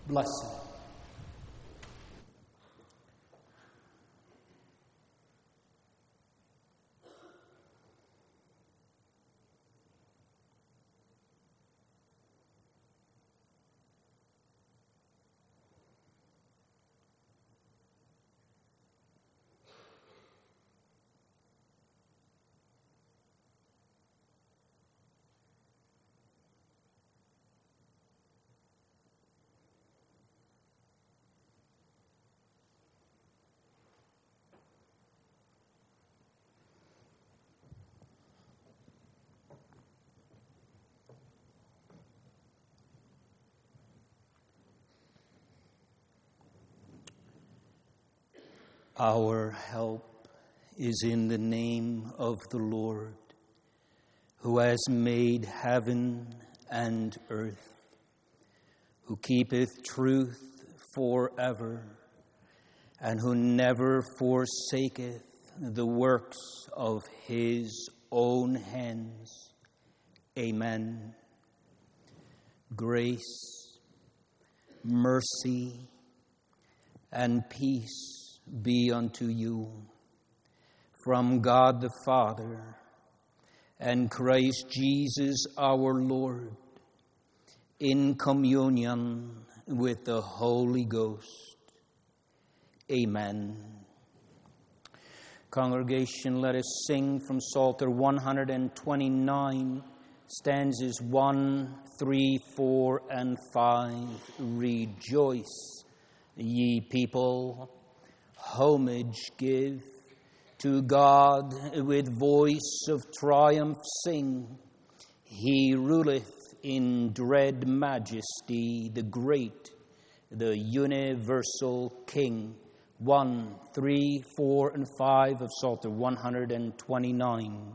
blessing. Our help is in the name of the Lord, who has made heaven and earth, who keepeth truth forever, and who never forsaketh the works of his own hands. Amen. Grace, mercy, and peace be unto you from God the Father and Christ Jesus our Lord, in communion with the Holy Ghost. Amen. Congregation, let us sing from Psalter 129, stanzas 1, 3, 4, and 5. Rejoice, ye people, homage give to God, with voice of triumph sing. He ruleth in dread majesty, the great, the universal King. 1, 3, 4, and 5 of Psalter 129.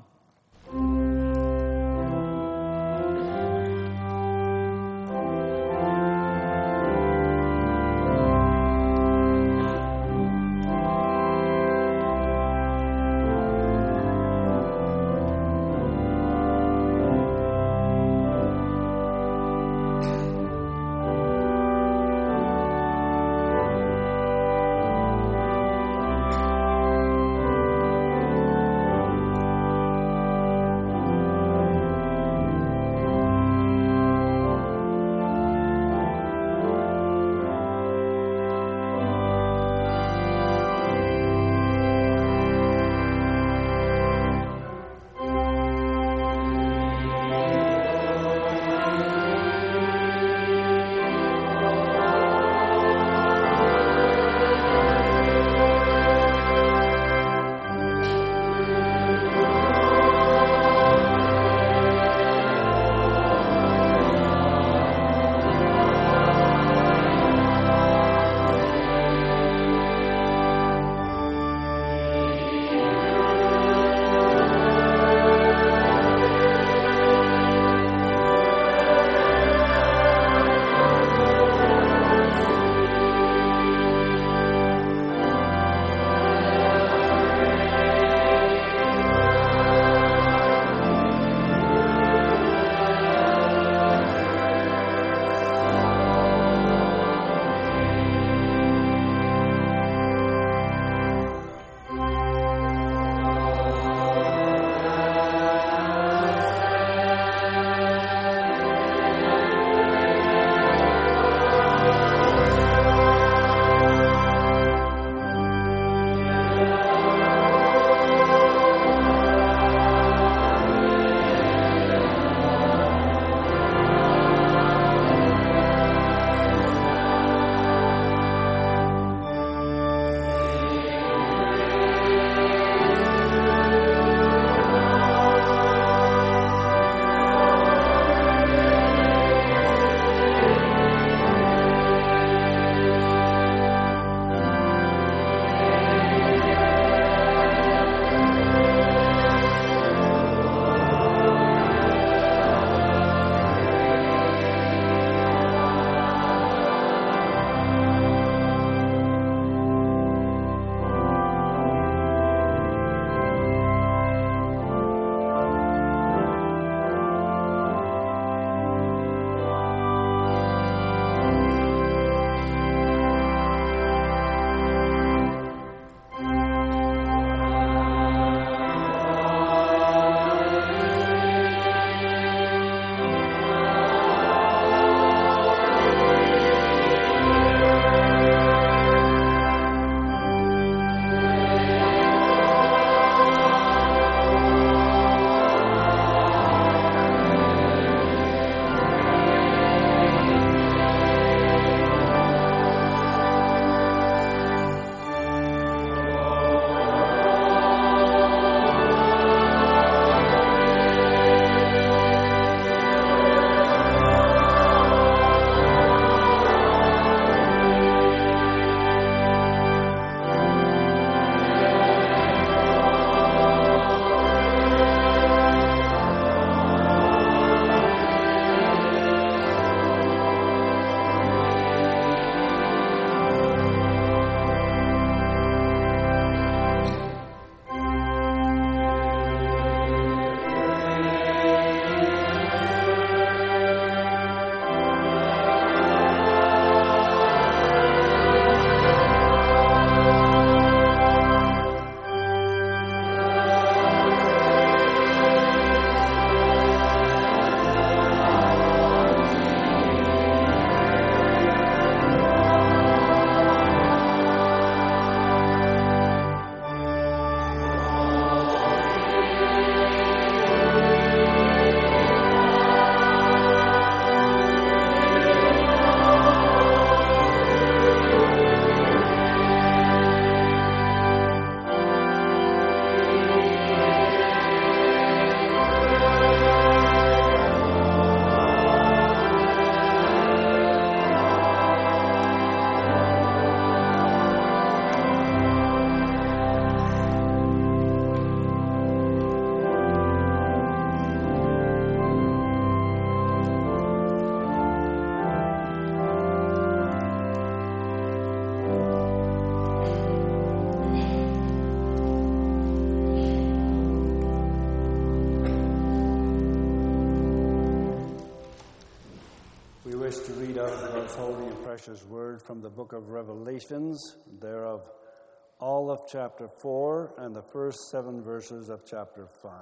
precious word from the book of Revelations, thereof all of chapter 4 and the first 7 verses of chapter 5.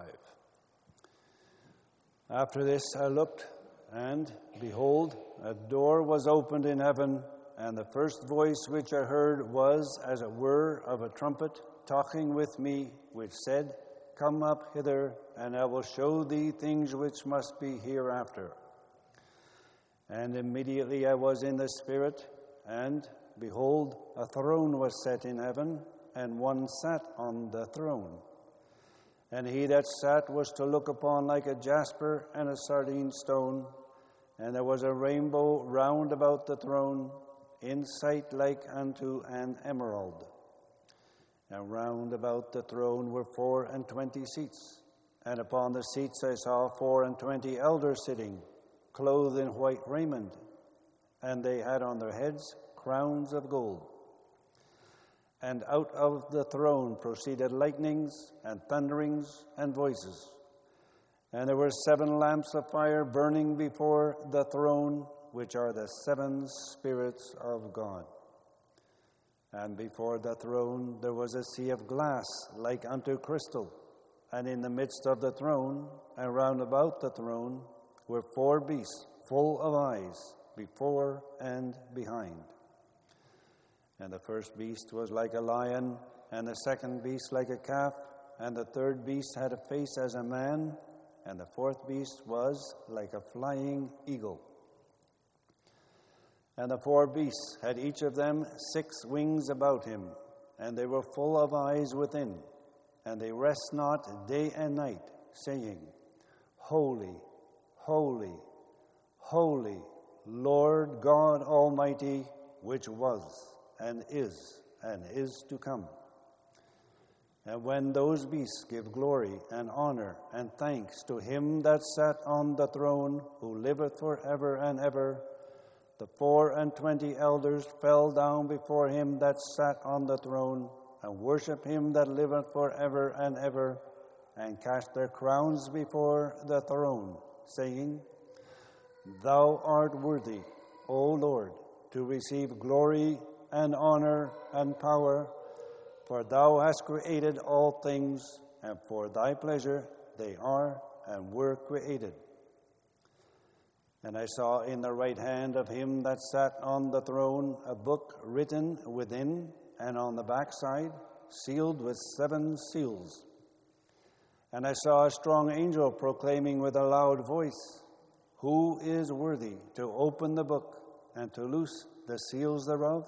After this I looked, and behold, a door was opened in heaven, and the first voice which I heard was as it were of a trumpet talking with me, which said, Come up hither, and I will show thee things which must be hereafter. And immediately I was in the Spirit, and behold, a throne was set in heaven, and one sat on the throne. And he that sat was to look upon like a jasper and a sardine stone, and there was a rainbow round about the throne, in sight like unto an emerald. And round about the throne were 24 seats, and upon the seats I saw 24 elders sitting, clothed in white raiment, and they had on their heads crowns of gold. And out of the throne proceeded lightnings and thunderings and voices. And there were 7 lamps of fire burning before the throne, which are the 7 spirits of God. And before the throne there was a sea of glass like unto crystal, and in the midst of the throne and round about the throne were 4 beasts full of eyes before and behind. And the first beast was like a lion, and the second beast like a calf, and the third beast had a face as a man, and the fourth beast was like a flying eagle. And the 4 beasts had each of them 6 wings about him, and they were full of eyes within, and they rest not day and night, saying, Holy, holy, holy, Lord God Almighty, which was and is to come. And when those beasts give glory and honor and thanks to him that sat on the throne, who liveth forever and ever, the 24 elders fell down before him that sat on the throne, and worshipped him that liveth forever and ever, and cast their crowns before the throne, saying, Thou art worthy, O Lord, to receive glory and honor and power, for thou hast created all things, and for thy pleasure they are and were created. And I saw in the right hand of him that sat on the throne a book written within and on the backside, sealed with 7 seals. And I saw a strong angel proclaiming with a loud voice, Who is worthy to open the book and to loose the seals thereof?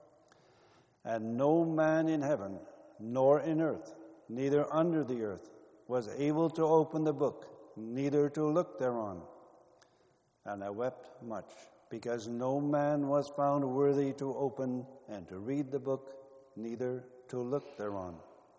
And no man in heaven, nor in earth, neither under the earth, was able to open the book, neither to look thereon. And I wept much, because no man was found worthy to open and to read the book, neither to look thereon.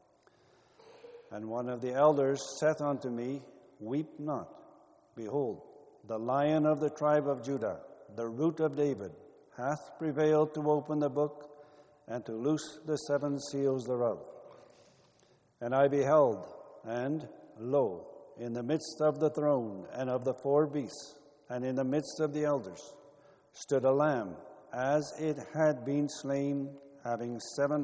And one of the elders saith unto me, Weep not. Behold, the Lion of the tribe of Judah, the Root of David, hath prevailed to open the book and to loose the 7 seals thereof. And I beheld, and lo, in the midst of the throne and of the 4 beasts, and in the midst of the elders, stood a lamb, as it had been slain, having 7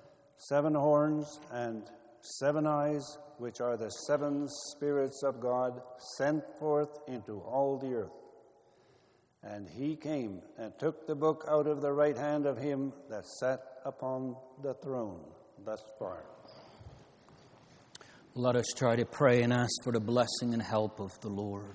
horns and 7 eyes, which are the 7 spirits of God, sent forth into all the earth. And he came and took the book out of the right hand of him that sat upon the throne. Thus far. Let us try to pray and ask for the blessing and help of the Lord.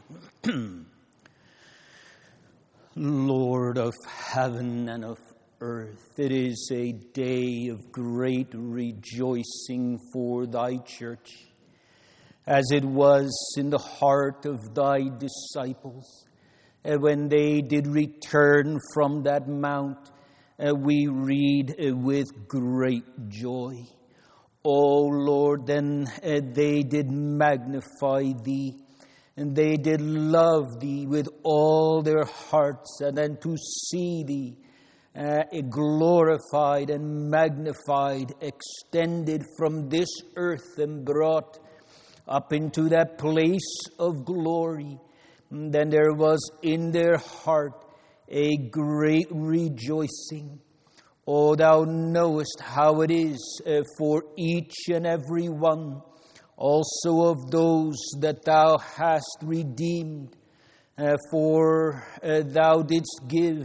Lord of heaven and of earth, it is a day of great rejoicing for thy church, as it was in the heart of thy disciples. When they did return from that mount, we read with great joy. O Lord, then they did magnify thee, and they did love thee with all their hearts, and then to see thee glorified and magnified, extended from this earth and brought up into that place of glory. Then there was in their heart a great rejoicing. Oh, thou knowest how it is for each and every one, also of those that thou hast redeemed, for thou didst give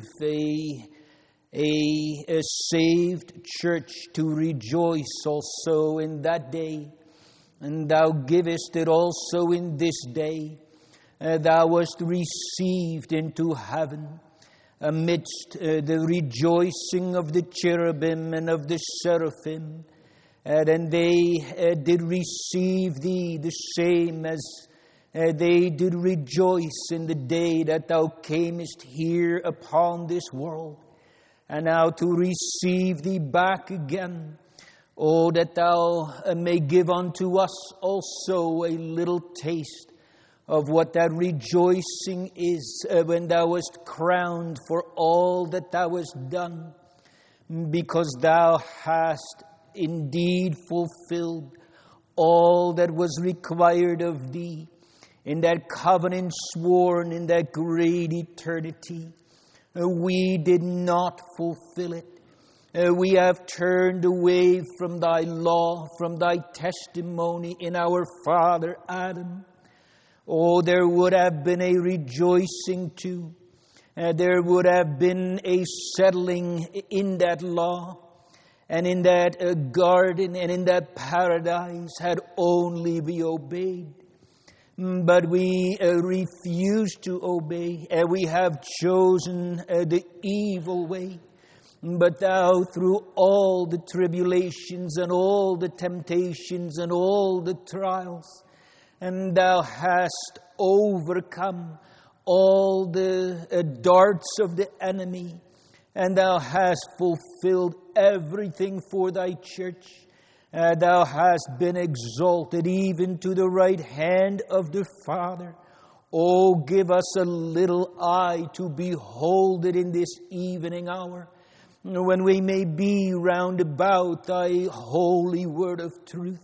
a saved church to rejoice also in that day, and thou givest it also in this day. Thou wast received into heaven amidst the rejoicing of the cherubim and of the seraphim, and they did receive thee the same as they did rejoice in the day that thou camest here upon this world, and now to receive thee back again. Oh, that thou may give unto us also a little taste of what that rejoicing is when thou wast crowned for all that thou hast done, because thou hast indeed fulfilled all that was required of thee in that covenant sworn in that great eternity. We did not fulfill it. We have turned away from thy law, from thy testimony in our father Adam. Oh, there would have been a rejoicing too. There would have been a settling in that law and in that garden and in that paradise had only we obeyed. But we refuse to obey. We have chosen the evil way. But thou, through all the tribulations and all the temptations and all the trials, and thou hast overcome all the darts of the enemy, and thou hast fulfilled everything for thy church. Thou hast been exalted even to the right hand of the Father. Oh, give us a little eye to behold it in this evening hour, when we may be round about thy holy word of truth.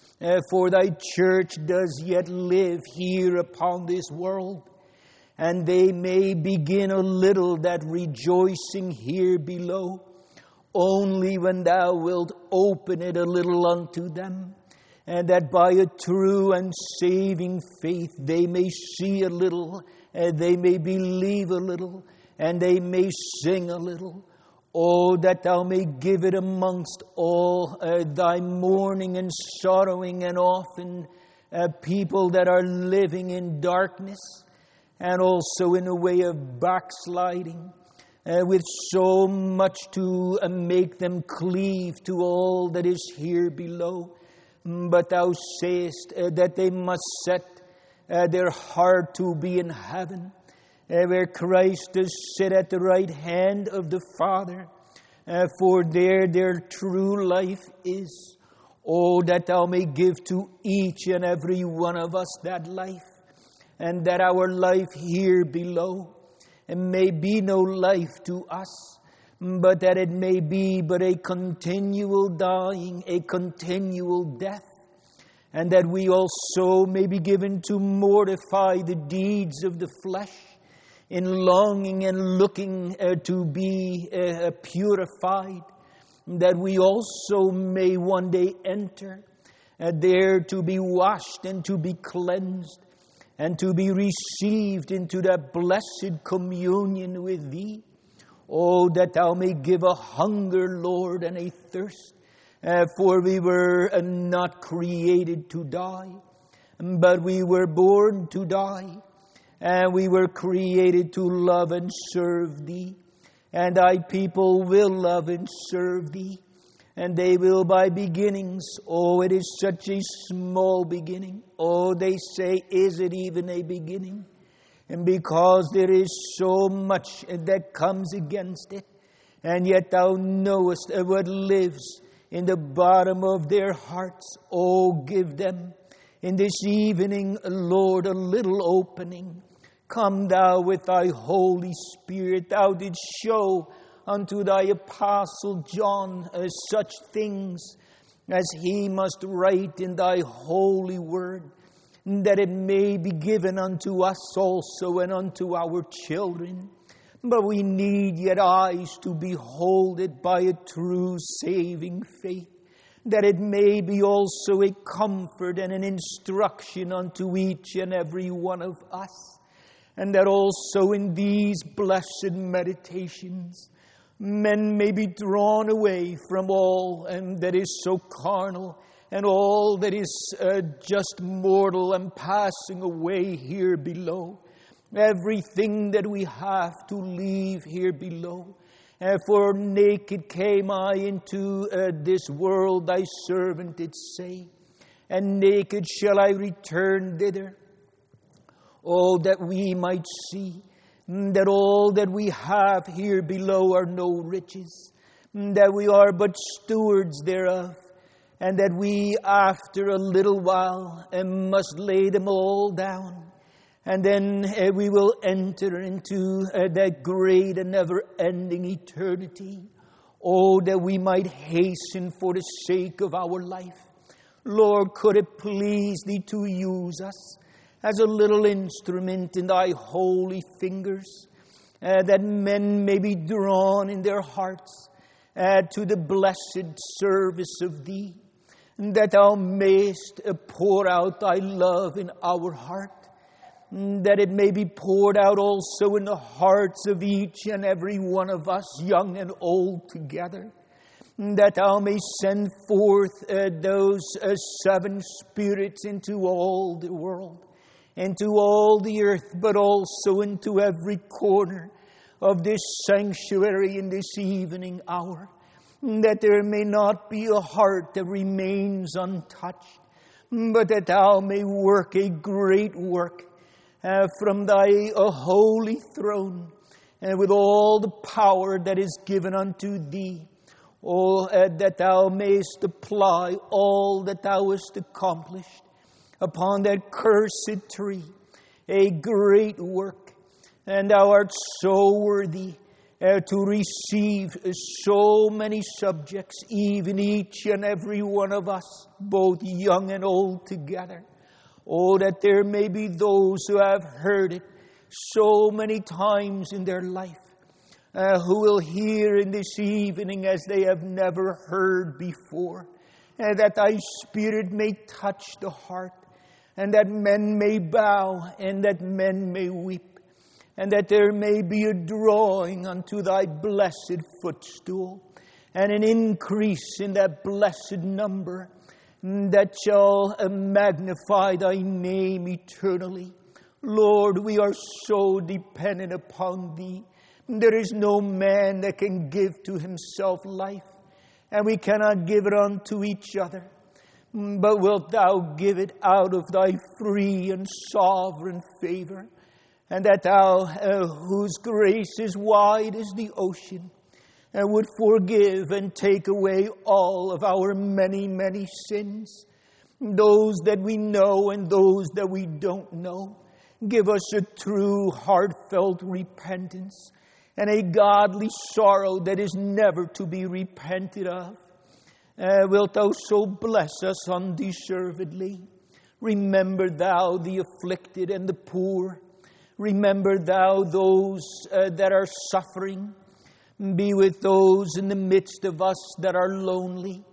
For thy church does yet live here upon this world, and they may begin a little that rejoicing here below, only when thou wilt open it a little unto them, and that by a true and saving faith they may see a little, they may believe a little, and they may sing a little. Oh, that thou may give it amongst all thy mourning and sorrowing and often people that are living in darkness and also in a way of backsliding, with so much to make them cleave to all that is here below. But thou sayest that they must set their heart to be in heaven, where Christ does sit at the right hand of the Father, for there their true life is. Oh, that thou may give to each and every one of us that life, and that our life here below may be no life to us, but that it may be but a continual dying, a continual death, and that we also may be given to mortify the deeds of the flesh, in longing and looking to be purified, that we also may one day enter there to be washed and to be cleansed and to be received into that blessed communion with thee. Oh, that thou may give a hunger, Lord, and a thirst, for we were not created to die, but we were born to die. And we were created to love and serve thee. And thy people will love and serve thee. And they will by beginnings. Oh, it is such a small beginning. Oh, they say, is it even a beginning? And because there is so much that comes against it, and yet thou knowest what lives in the bottom of their hearts. Oh, give them in this evening, Lord, a little opening. Come thou with thy Holy Spirit. Thou didst show unto thy apostle John such things as he must write in thy holy word, that it may be given unto us also and unto our children. but we need yet eyes to behold it by a true saving faith, that it may be also a comfort and an instruction unto each and every one of us, and that also in these blessed meditations men may be drawn away from all and that is so carnal and all that is just mortal and passing away here below. Everything that we have to leave here below. For naked came I into this world, thy servant did say, and naked shall I return thither. Oh, that we might see that all that we have here below are no riches, that we are but stewards thereof, and that we after a little while must lay them all down. And then we will enter into that great and never-ending eternity. Oh, that we might hasten for the sake of our life. Lord, could it please Thee to use us as a little instrument in Thy holy fingers, that men may be drawn in their hearts to the blessed service of Thee, and that Thou mayest pour out Thy love in our heart, that it may be poured out also in the hearts of each and every one of us, young and old together, that Thou may send forth those 7 spirits into all the world, into all the earth, but also into every corner of this sanctuary in this evening hour, that there may not be a heart that remains untouched, but that Thou may work a great work from Thy holy throne, and with all the power that is given unto Thee, that Thou mayest apply all that Thou hast accomplished upon that cursed tree, a great work, and Thou art so worthy to receive so many subjects, even each and every one of us, both young and old together. Oh, that there may be those who have heard it so many times in their life, who will hear in this evening as they have never heard before, and that Thy Spirit may touch the heart, and that men may bow, and that men may weep, and that there may be a drawing unto Thy blessed footstool, and an increase in that blessed number, that shall magnify Thy name eternally. Lord, we are so dependent upon Thee. There is no man that can give to himself life, and we cannot give it unto each other. But wilt Thou give it out of Thy free and sovereign favor, and that Thou, whose grace is wide as the ocean, and would forgive and take away all of our many, many sins, those that we know and those that we don't know. Give us a true, heartfelt repentance and a godly sorrow that is never to be repented of. Wilt Thou so bless us undeservedly? Remember Thou the afflicted and the poor. Remember Thou those that are suffering. Be with those in the midst of us that are lonely,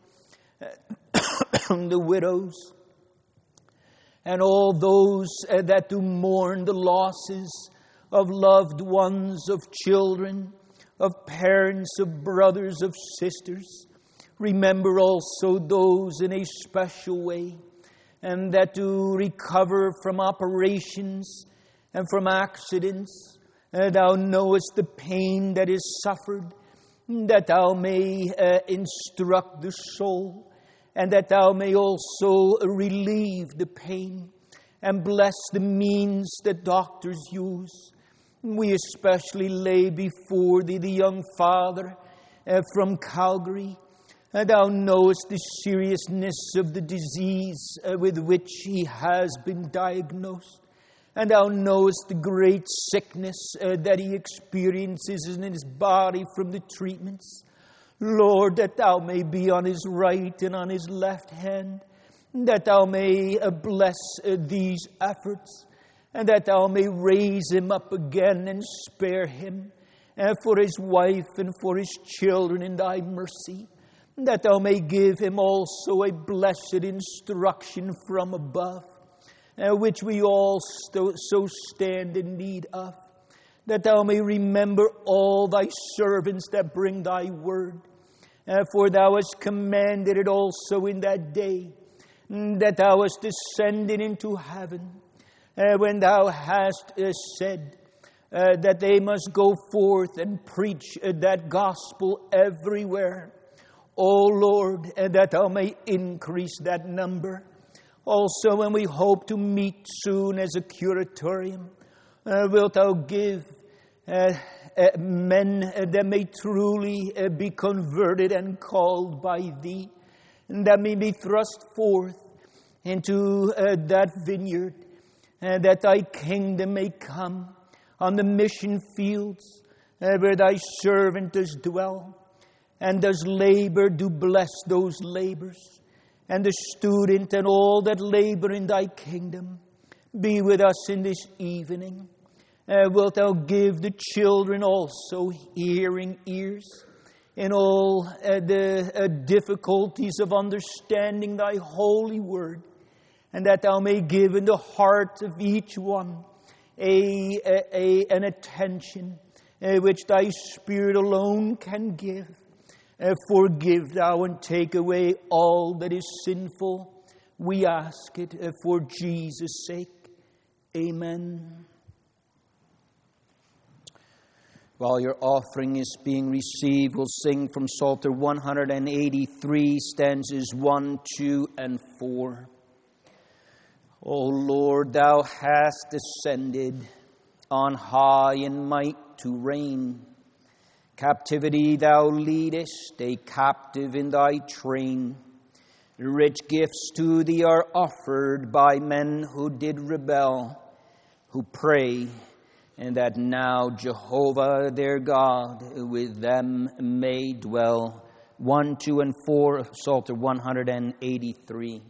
the widows, and all those that do mourn the losses of loved ones, of children, of parents, of brothers, of sisters. Remember also those in a special way, and that do recover from operations and from accidents. Thou knowest the pain that is suffered, that Thou may instruct the soul, and that Thou may also relieve the pain, and bless the means that doctors use. We especially lay before Thee the young father from Calgary. Thou knowest the seriousness of the disease with which he has been diagnosed. And Thou knowest the great sickness that he experiences in his body from the treatments. Lord, that Thou may be on his right and on his left hand, that Thou may bless these efforts, and that Thou may raise him up again and spare him, for his wife and for his children in thy mercy, that thou may give him also a blessed instruction from above, which we all so stand in need of, that thou may remember all thy servants that bring thy word. For thou hast commanded it also in that day, that thou hast descended into heaven, when thou hast said that they must go forth and preach that gospel everywhere. O Lord, that thou may increase that number. Also, when we hope to meet soon as a curatorium, wilt thou give men that may truly be converted and called by thee, and that may be thrust forth into that vineyard, that thy kingdom may come on the mission fields where thy servant does dwell, and does labor, do bless those labors, and the student and all that labor in thy kingdom. Be with us in this evening. Wilt thou give the children also hearing ears in all the difficulties of understanding thy holy word, and that thou may give in the heart of each one an attention which thy Spirit alone can give. Forgive thou and take away all that is sinful. We ask it for Jesus' sake. Amen. While your offering is being received, we'll sing from Psalter 183, stanzas 1, 2, and 4. O Lord, thou hast ascended on high in might to reign. Captivity thou leadest, a captive in thy train. Rich gifts to thee are offered by men who did rebel, who pray, and that now Jehovah their God with them may dwell. 1, 2, and 4 of Psalter 183.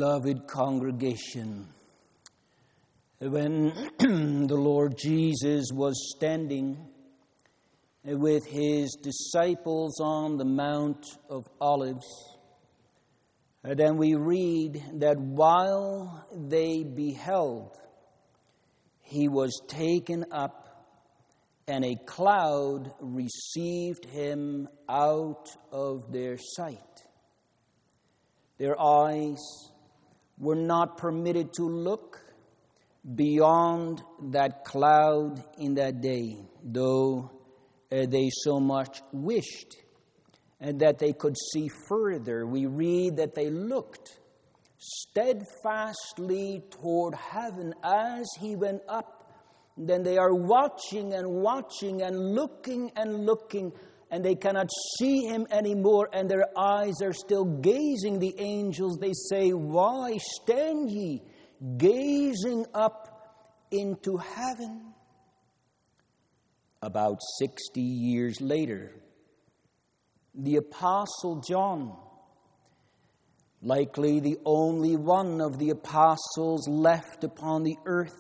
Beloved congregation, when the Lord Jesus was standing with his disciples on the Mount of Olives, then we read that while they beheld, he was taken up, and a cloud received him out of their sight. Their eyes were not permitted to look beyond that cloud in that day, though they so much wished and that they could see further. We read that they looked steadfastly toward heaven as he went up. Then they are watching and watching and looking, and they cannot see him anymore, and their eyes are still gazing. The angels, they say, "Why stand ye gazing up into heaven?" About 60 years later, the Apostle John, likely the only one of the apostles left upon the earth,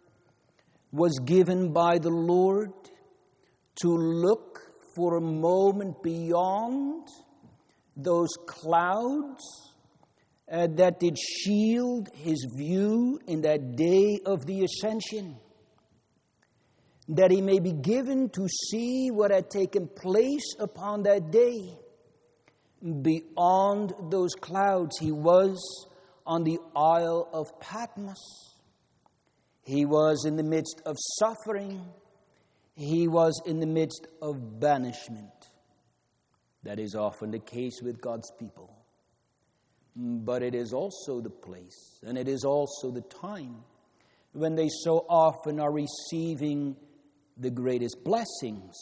was given by the Lord to look for a moment beyond those clouds that did shield his view in that day of the ascension, that he may be given to see what had taken place upon that day. Beyond those clouds, he was on the Isle of Patmos. He was in the midst of suffering. He was in the midst of banishment. That is often the case with God's people. But it is also the place, and it is also the time when they so often are receiving the greatest blessings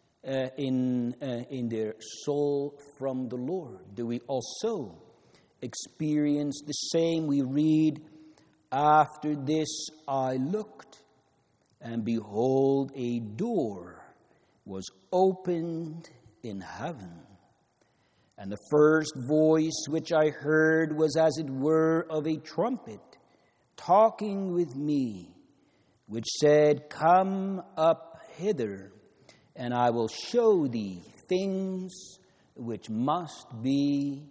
in their soul from the Lord. Do we also experience the same? We read, "After this I looked, and behold, a door was opened in heaven. And the first voice which I heard was as it were of a trumpet, talking with me, which said, Come up hither, and I will show thee things which must be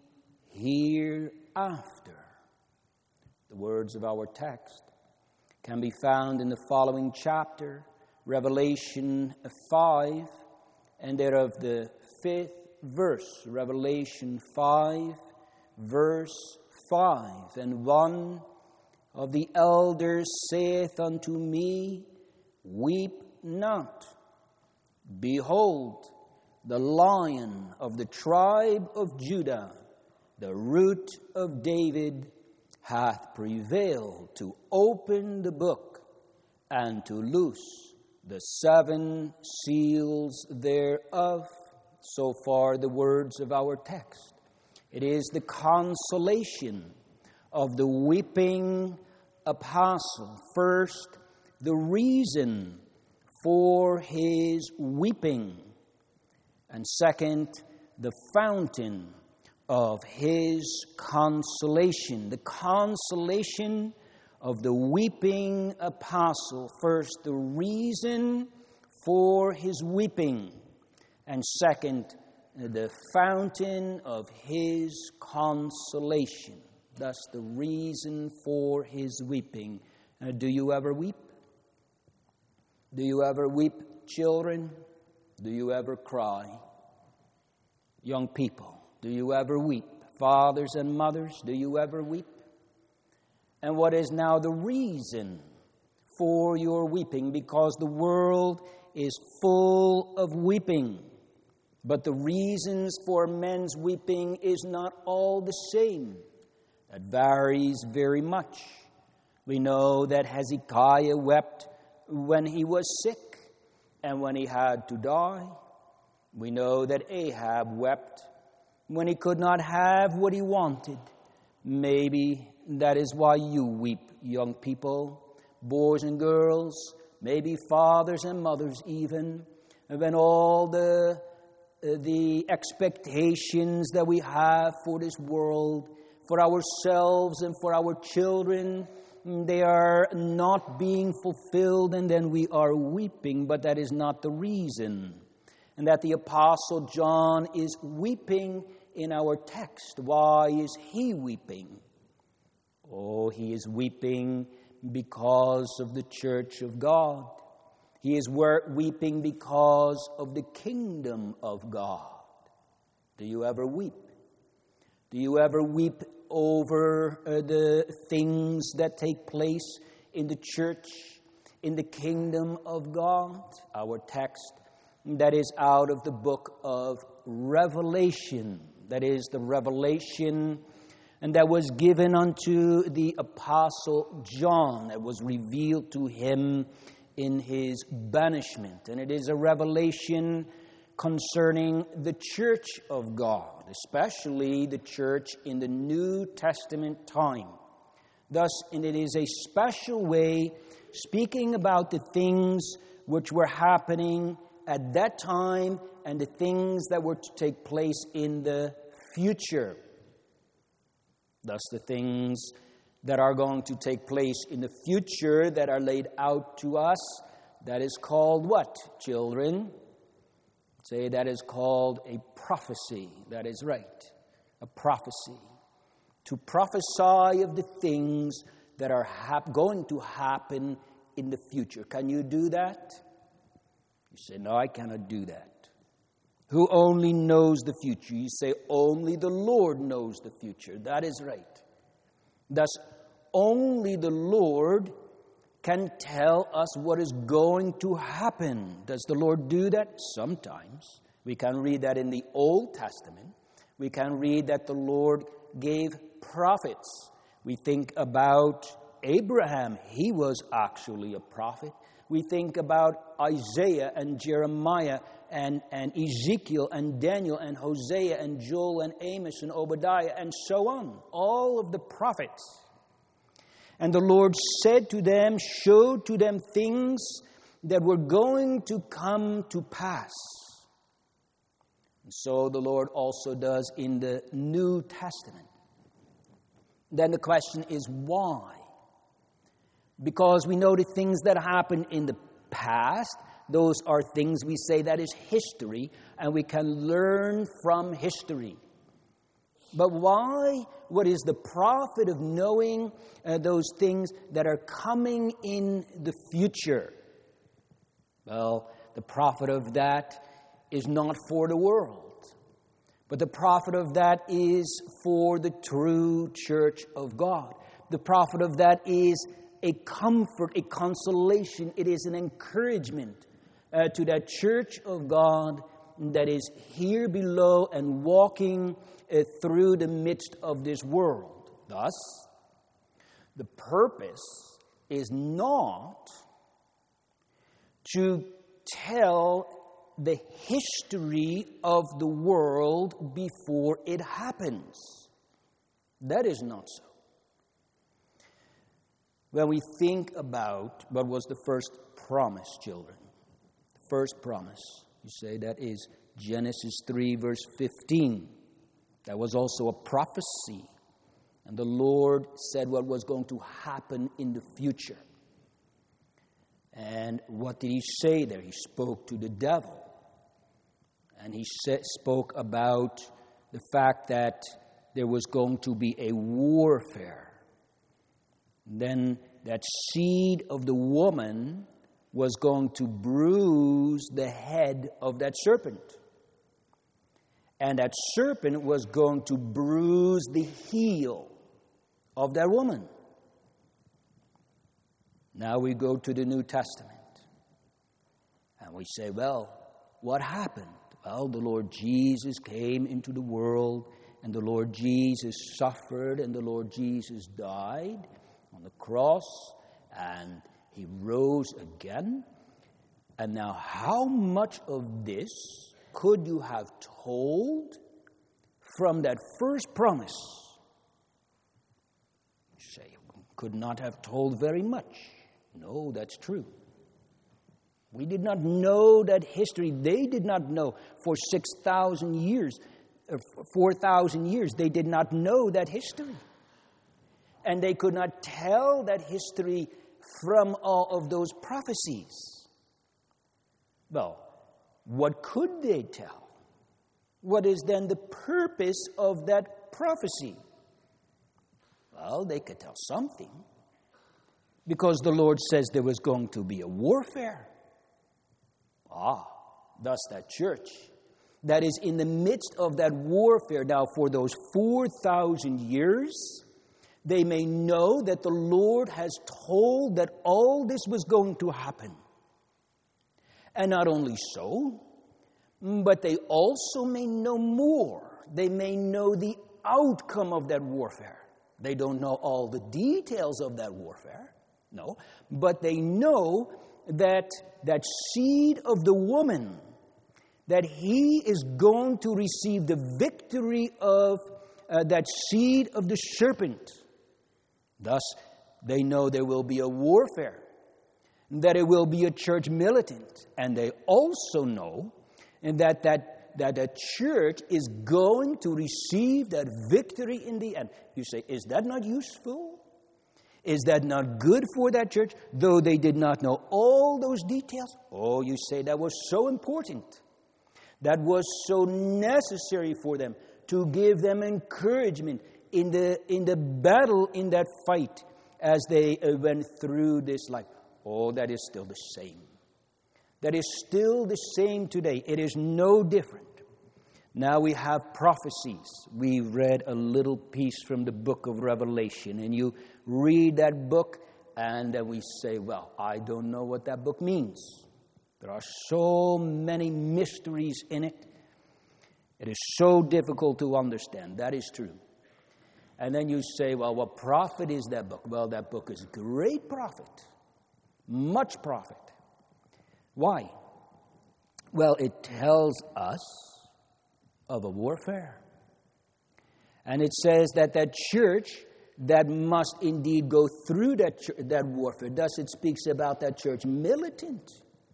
hereafter." The words of our text can be found in the following chapter, Revelation 5, and thereof the 5th verse, Revelation 5, verse 5. "And one of the elders saith unto me, Weep not. Behold, the Lion of the tribe of Judah, the Root of David, hath prevailed to open the book and to loose the 7 seals thereof." So far the words of our text. It is the consolation of the weeping apostle. First, the reason for his weeping. And second, the fountain of his consolation. The consolation of the weeping apostle. First, the reason for his weeping. And second, the fountain of his consolation. Thus, the reason for his weeping. Do you ever weep? Do you ever weep, children? Do you ever cry? Young people, do you ever weep? Fathers and mothers, do you ever weep? And what is now the reason for your weeping? Because the world is full of weeping. But the reasons for men's weeping is not all the same. That varies very much. We know that Hezekiah wept when he was sick and when he had to die. We know that Ahab wept when he could not have what he wanted. Maybe that is why you weep, young people, boys and girls, maybe fathers and mothers even, when all the expectations that we have for this world for ourselves and for our children, they are not being fulfilled, and then we are weeping, but that is not the reason. And that the Apostle John is weeping in our text. Why is he weeping? Oh, he is weeping because of the church of God. He is weeping because of the kingdom of God. Do you ever weep? Do you ever weep over the things that take place in the church, in the kingdom of God? Our text, that is out of the book of Revelation. That is the revelation and that was given unto the Apostle John. That was revealed to him in his banishment. And it is a revelation concerning the church of God, especially the church in the New Testament time. Thus, and it is a special way speaking about the things which were happening at that time and the things that were to take place in the future. Thus, the things that are going to take place in the future that are laid out to us, that is called what, children? Say that is called a prophecy. That is right, a prophecy. To prophesy of the things that are going to happen in the future. Can you do that? You say, no, I cannot do that. Who only knows the future? You say, only the Lord knows the future. That is right. Thus, only the Lord can tell us what is going to happen. Does the Lord do that? Sometimes. We can read that in the Old Testament. We can read that the Lord gave prophets. We think about Abraham. He was actually a prophet. We think about Isaiah and Jeremiah and Ezekiel and Daniel and Hosea and Joel and Amos and Obadiah and so on. All of the prophets. And the Lord said to them, showed to them things that were going to come to pass. And so the Lord also does in the New Testament. Then the question is why? Because we know the things that happened in the past, those are things we say that is history, and we can learn from history. But why? What is the profit of knowing those things that are coming in the future? Well, the profit of that is not for the world, but the profit of that is for the true church of God. The profit of that is a comfort, a consolation. It is an encouragement to that church of God that is here below and walking through the midst of this world. Thus, the purpose is not to tell the history of the world before it happens. That is not so. When we think about what was the first promise, children, the first promise, you say that is Genesis 3, verse 15. That was also a prophecy. And the Lord said what was going to happen in the future. And what did he say there? He spoke to the devil. And he spoke about the fact that there was going to be a warfare. Then that seed of the woman was going to bruise the head of that serpent. And that serpent was going to bruise the heel of that woman. Now we go to the New Testament. And we say, well, what happened? Well, the Lord Jesus came into the world, and the Lord Jesus suffered, and the Lord Jesus died on the cross, and he rose again. And now how much of this could you have told from that first promise? You say, could not have told very much. No, that's true. We did not know that history. They did not know for 6,000 years 4,000 years, they did not know that history. And they could not tell that history from all of those prophecies. Well, what could they tell? What is then the purpose of that prophecy? Well, they could tell something. Because the Lord says there was going to be a warfare. Thus that church that is in the midst of that warfare now for those 4,000 years, they may know that the Lord has told that all this was going to happen. And not only so, but they also may know more. They may know the outcome of that warfare. They don't know all the details of that warfare, no, but they know that that seed of the woman, that he is going to receive the victory of that seed of the serpent. Thus, they know there will be a warfare, that it will be a church militant, and they also know that a church is going to receive that victory in the end. You say, is that not useful? Is that not good for that church, though they did not know all those details? Oh, you say that was so important. That was so necessary for them to give them encouragement in the battle, in that fight, as they went through this life. Oh, that is still the same. That is still the same today. It is no different. Now we have prophecies. We read a little piece from the book of Revelation, and you read that book, and then we say, well, I don't know what that book means. There are so many mysteries in it. It is so difficult to understand. That is true. And then you say, well, what prophet is that book? Well, that book is great prophet. Much prophet. Why? Well, it tells us of a warfare. And it says that that church that must indeed go through that warfare. Thus it speaks about that church militant.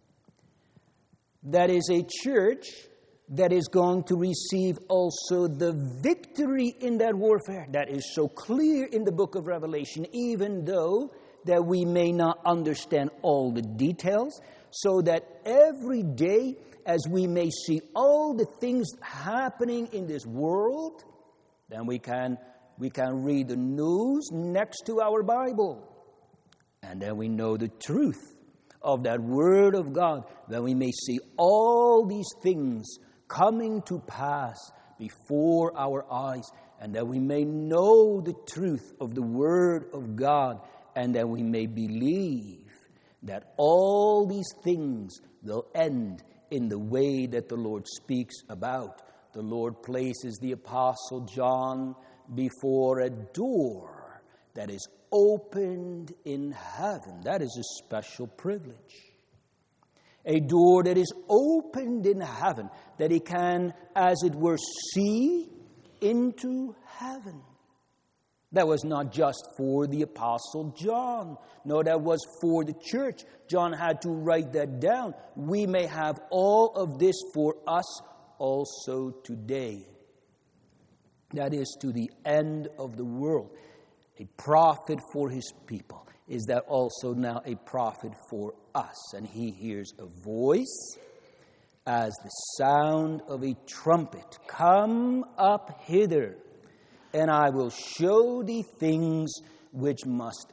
That is a church that is going to receive also the victory in that warfare. That is so clear in the book of Revelation, even though that we may not understand all the details, so that every day as we may see all the things happening in this world, then we can read the news next to our Bible. And then we know the truth of that Word of God, that we may see all these things coming to pass before our eyes, and that we may know the truth of the Word of God, and that we may believe that all these things will end in the way that the Lord speaks about. The Lord places the Apostle John before a door that is opened in heaven. That is a special privilege. A door that is opened in heaven, that he can, as it were, see into heaven. That was not just for the Apostle John. No, that was for the church. John had to write that down. We may have all of this for us also today. That is to the end of the world. A prophet for his people. Is that also now a prophet for us? And he hears a voice as the sound of a trumpet. Come up hither, and I will show thee things which must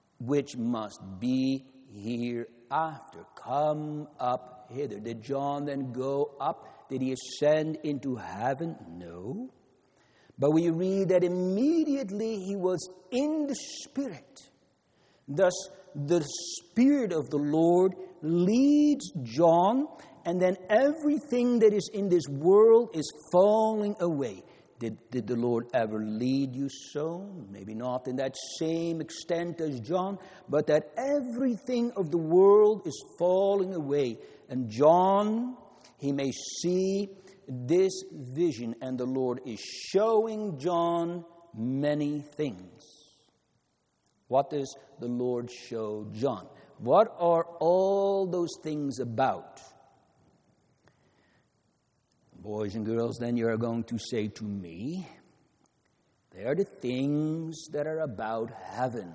be hereafter. Come up hither. Did John then go up? Did he ascend into heaven? No. But we read that immediately he was in the Spirit. Thus, the Spirit of the Lord leads John, and then everything that is in this world is falling away. Did the Lord ever lead you so? Maybe not in that same extent as John, but that everything of the world is falling away. And John, he may see this vision, and the Lord is showing John many things. What does the Lord show John? What are all those things about? Boys and girls, then you are going to say to me, they are the things that are about heaven.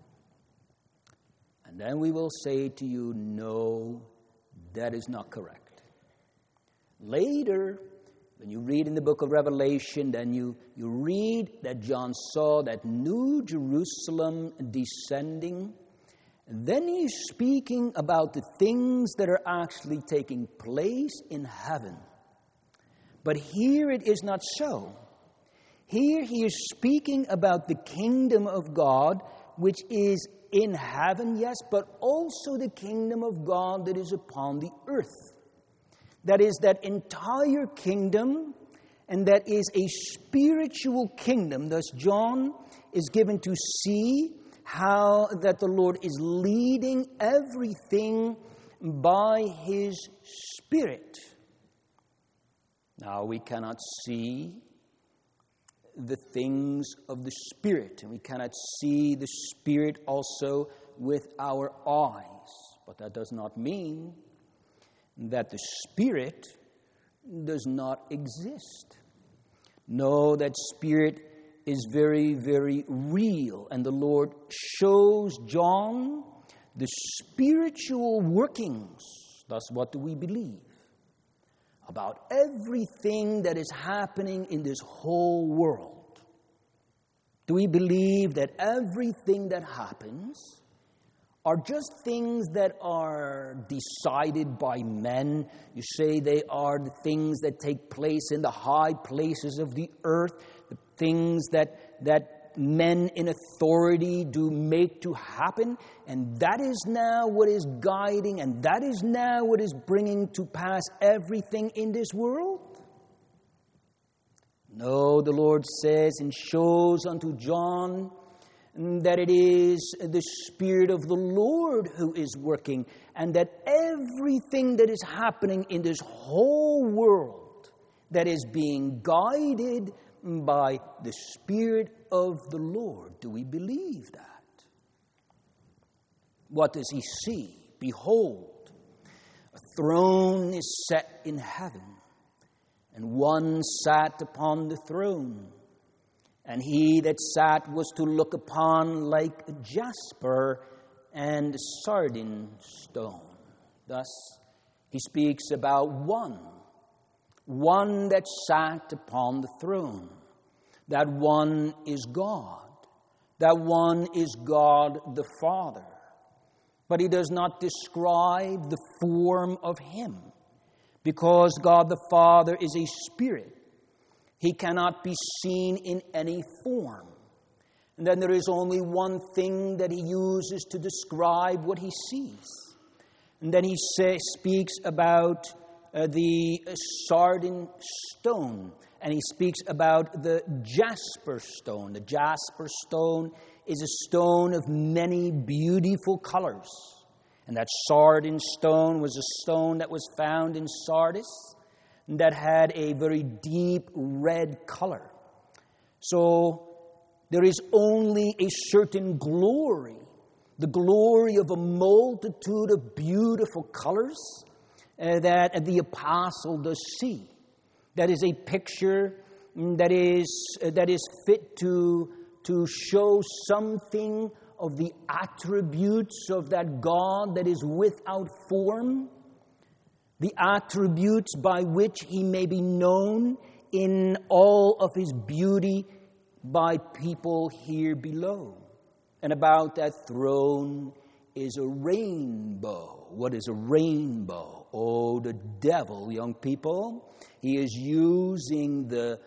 And then we will say to you, no, that is not correct. Later, when you read in the book of Revelation, then you read that John saw that new Jerusalem descending. And then he's speaking about the things that are actually taking place in heaven. But here it is not so. Here he is speaking about the kingdom of God, which is in heaven, yes, but also the kingdom of God that is upon the earth. That is that entire kingdom, and that is a spiritual kingdom. Thus John is given to see how that the Lord is leading everything by His Spirit. Now we cannot see the things of the Spirit, and we cannot see the Spirit also with our eyes. But that does not mean that the Spirit does not exist. No, that Spirit is very, very real, and the Lord shows John the spiritual workings. Thus, what do we believe? About everything that is happening in this whole world. Do we believe that everything that happens are just things that are decided by men? You say they are the things that take place in the high places of the earth, the things that men in authority do make to happen, and that is now what is guiding, and that is now what is bringing to pass everything in this world? No, the Lord says and shows unto John that it is the Spirit of the Lord who is working, and that everything that is happening in this whole world that is being guided by the Spirit of the Lord. Do we believe that? What does he see? Behold, a throne is set in heaven, and one sat upon the throne. And he that sat was to look upon like jasper and sardine stone. Thus, he speaks about one that sat upon the throne. That one is God. That one is God the Father. But he does not describe the form of him, because God the Father is a spirit. He cannot be seen in any form. And then there is only one thing that he uses to describe what he sees. And then he speaks about the sardine stone, and he speaks about the jasper stone. The jasper stone is a stone of many beautiful colors. And that sardine stone was a stone that was found in Sardis that had a very deep red color. So there is only a certain glory, the glory of a multitude of beautiful colors that the apostle does see. That is a picture that is fit to show something of the attributes of that God that is without form, the attributes by which he may be known in all of his beauty by people here below. And about that throne is a rainbow. What is a rainbow? Oh, the devil, young people, he is using the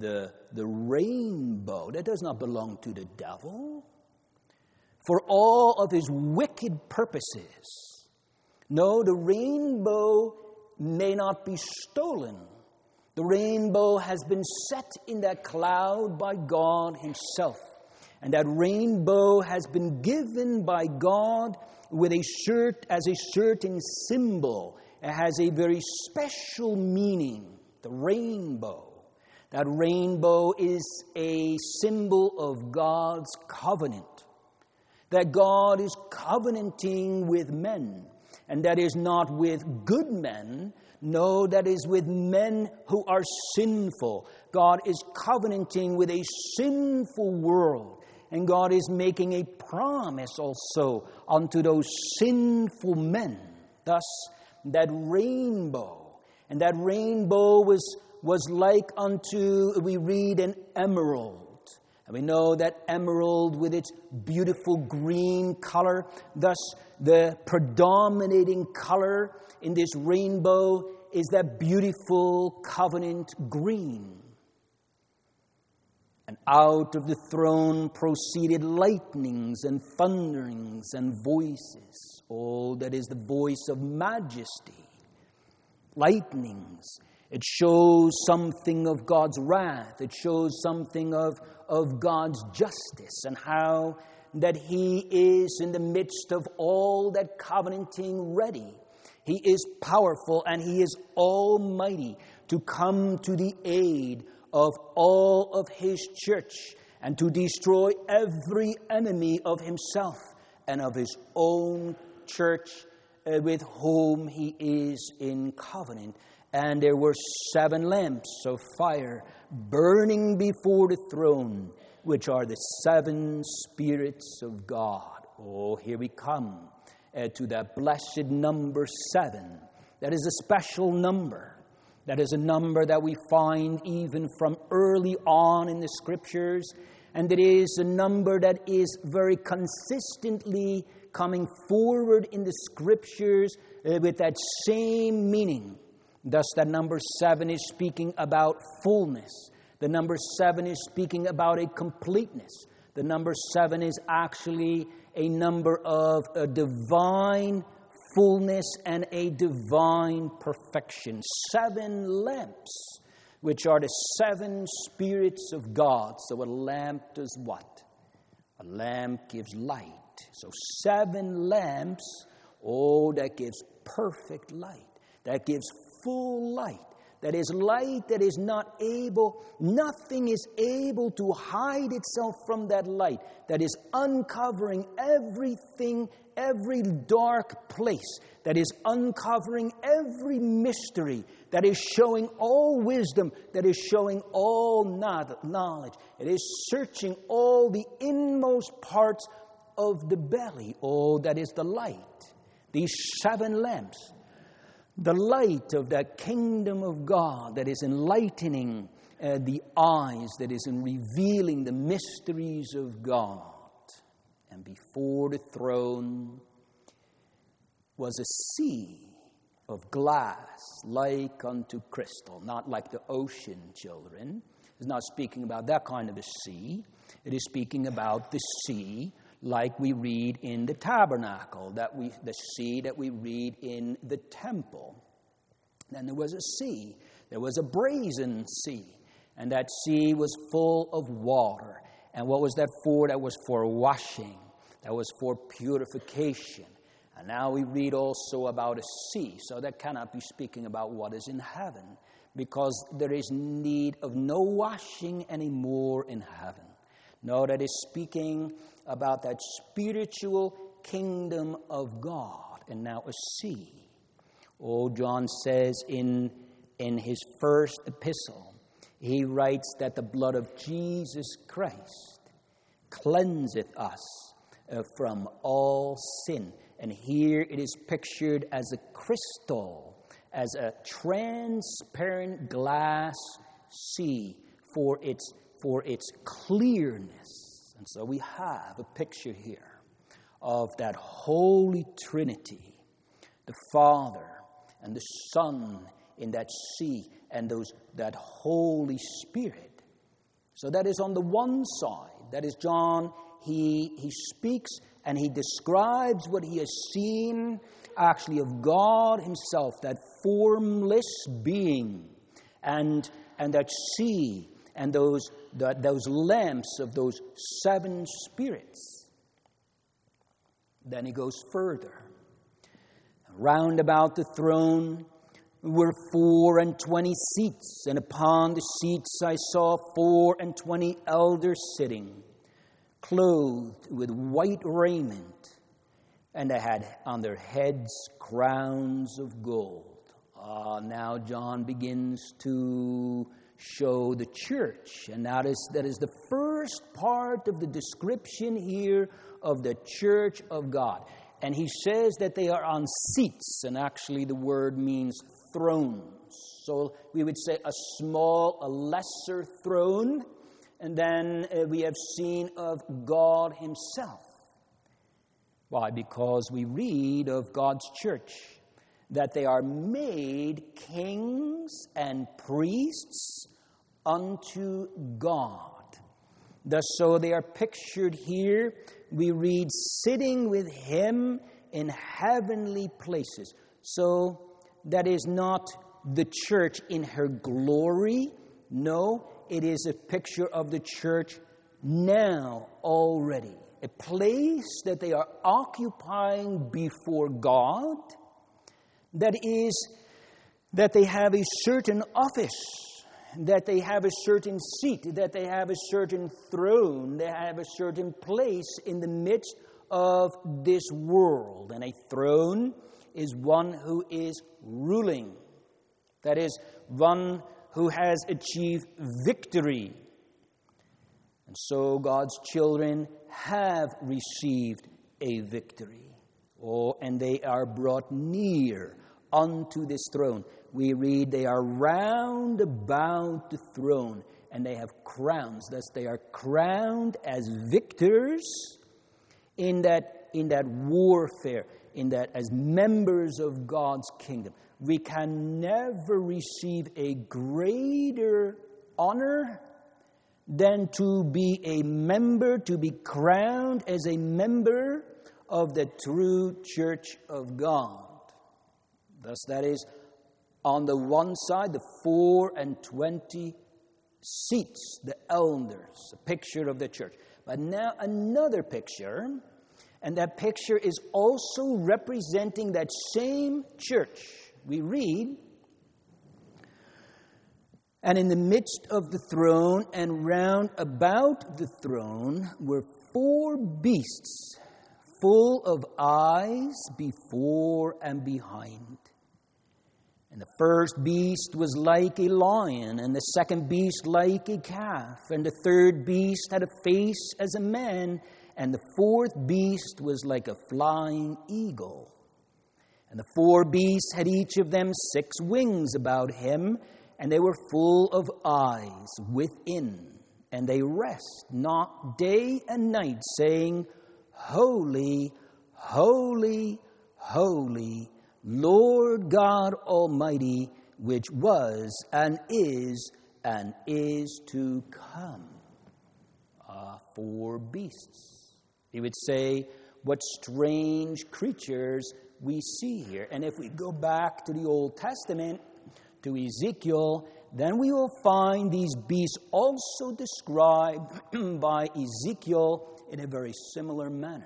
rainbow. That does not belong to the devil. For all of his wicked purposes. No, the rainbow may not be stolen. The rainbow has been set in that cloud by God himself. And that rainbow has been given by God with a certain symbol. It has a very special meaning, the rainbow. That rainbow is a symbol of God's covenant. That God is covenanting with men. And that is not with good men, No, that is with men who are sinful. God is covenanting with a sinful world. And God is making a promise also unto those sinful men. Thus, that rainbow. And that rainbow was like unto, we read, an emerald. And we know that emerald with its beautiful green color, thus the predominating color in this rainbow is that beautiful covenant green. And out of the throne proceeded lightnings and thunderings and voices. Oh, that is the voice of majesty. Lightnings. It shows something of God's wrath. It shows something of God's justice and how that He is in the midst of all that covenanting ready. He is powerful and He is almighty to come to the aid of all of His church and to destroy every enemy of Himself and of His own church with whom He is in covenant. And there were 7 lamps of fire burning before the throne, which are the 7 spirits of God. Oh, here we come to that blessed number 7. That is a special number. That is a number that we find even from early on in the Scriptures. And it is a number that is very consistently coming forward in the Scriptures with that same meaning. Thus, that number 7 is speaking about fullness. The number 7 is speaking about a completeness. The number 7 is actually a number of a divine fullness and a divine perfection. 7 lamps, which are the 7 spirits of God. So a lamp does what? A lamp gives light. So 7 lamps, that gives perfect light. That gives full light. That is light that is nothing is able to hide itself from that light. That is uncovering everything, every dark place. That is uncovering every mystery. That is showing all wisdom. That is showing all knowledge. It is searching all the inmost parts of the belly. Oh, that is the light. These 7 lamps. The light of that kingdom of God that is enlightening the eyes, that is in revealing the mysteries of God. And before the throne was a sea of glass like unto crystal, not like the ocean, children. It's not speaking about that kind of a sea. It is speaking about the sea like we read in the tabernacle, the sea that we read in the temple. Then there was a sea. There was a brazen sea. And that sea was full of water. And what was that for? That was for washing. That was for purification. And now we read also about a sea. So that cannot be speaking about what is in heaven, because there is need of no washing anymore in heaven. No, that is speaking about that spiritual kingdom of God. And now a sea. Oh, John says in his first epistle, he writes that the blood of Jesus Christ cleanseth us from all sin. And here it is pictured as a crystal, as a transparent glass sea for its clearness. And so we have a picture here of that Holy Trinity, the Father and the Son in that sea, and that Holy Spirit. So that is on the one side. That is John. He speaks and he describes what he has seen actually of God himself, that formless being, and that sea, and those lamps of those 7 spirits. Then he goes further. Round about the throne were 24 seats, and upon the seats I saw 24 elders sitting, clothed with white raiment, and they had on their heads crowns of gold. Now John begins to show the church, and that is the first part of the description here of the church of God. And he says that they are on seats, and actually the word means thrones. So we would say a lesser throne, and then we have seen of God himself. Why? Because we read of God's church that they are made kings and priests unto God. Thus, so they are pictured here. We read, sitting with him in heavenly places. So that is not the church in her glory. No, it is a picture of the church now already. A place that they are occupying before God. That is, that they have a certain office, that they have a certain seat, that they have a certain throne, they have a certain place in the midst of this world. And a throne is one who is ruling. That is, one who has achieved victory. And so God's children have received a victory. And they are brought near unto this throne. We read they are round about the throne, and they have crowns. Thus they are crowned as victors in that warfare, in that as members of God's kingdom. We can never receive a greater honor than to be a member, to be crowned as a member of the true church of God. Thus, that is, on the one side, the 24 seats, the elders, a picture of the church. But now another picture, and that picture is also representing that same church. We read, and in the midst of the throne and round about the throne were 4 beasts, full of eyes before and behind. And the first beast was like a lion, and the second beast like a calf, and the third beast had a face as a man, and the fourth beast was like a flying eagle. And the 4 beasts had each of them 6 wings about him, and they were full of eyes within, and they rest not day and night, saying, Holy, holy, holy, Lord God Almighty, which was and is to come. 4 beasts. He would say, what strange creatures we see here. And if we go back to the Old Testament, to Ezekiel, then we will find these beasts also described by Ezekiel in a very similar manner.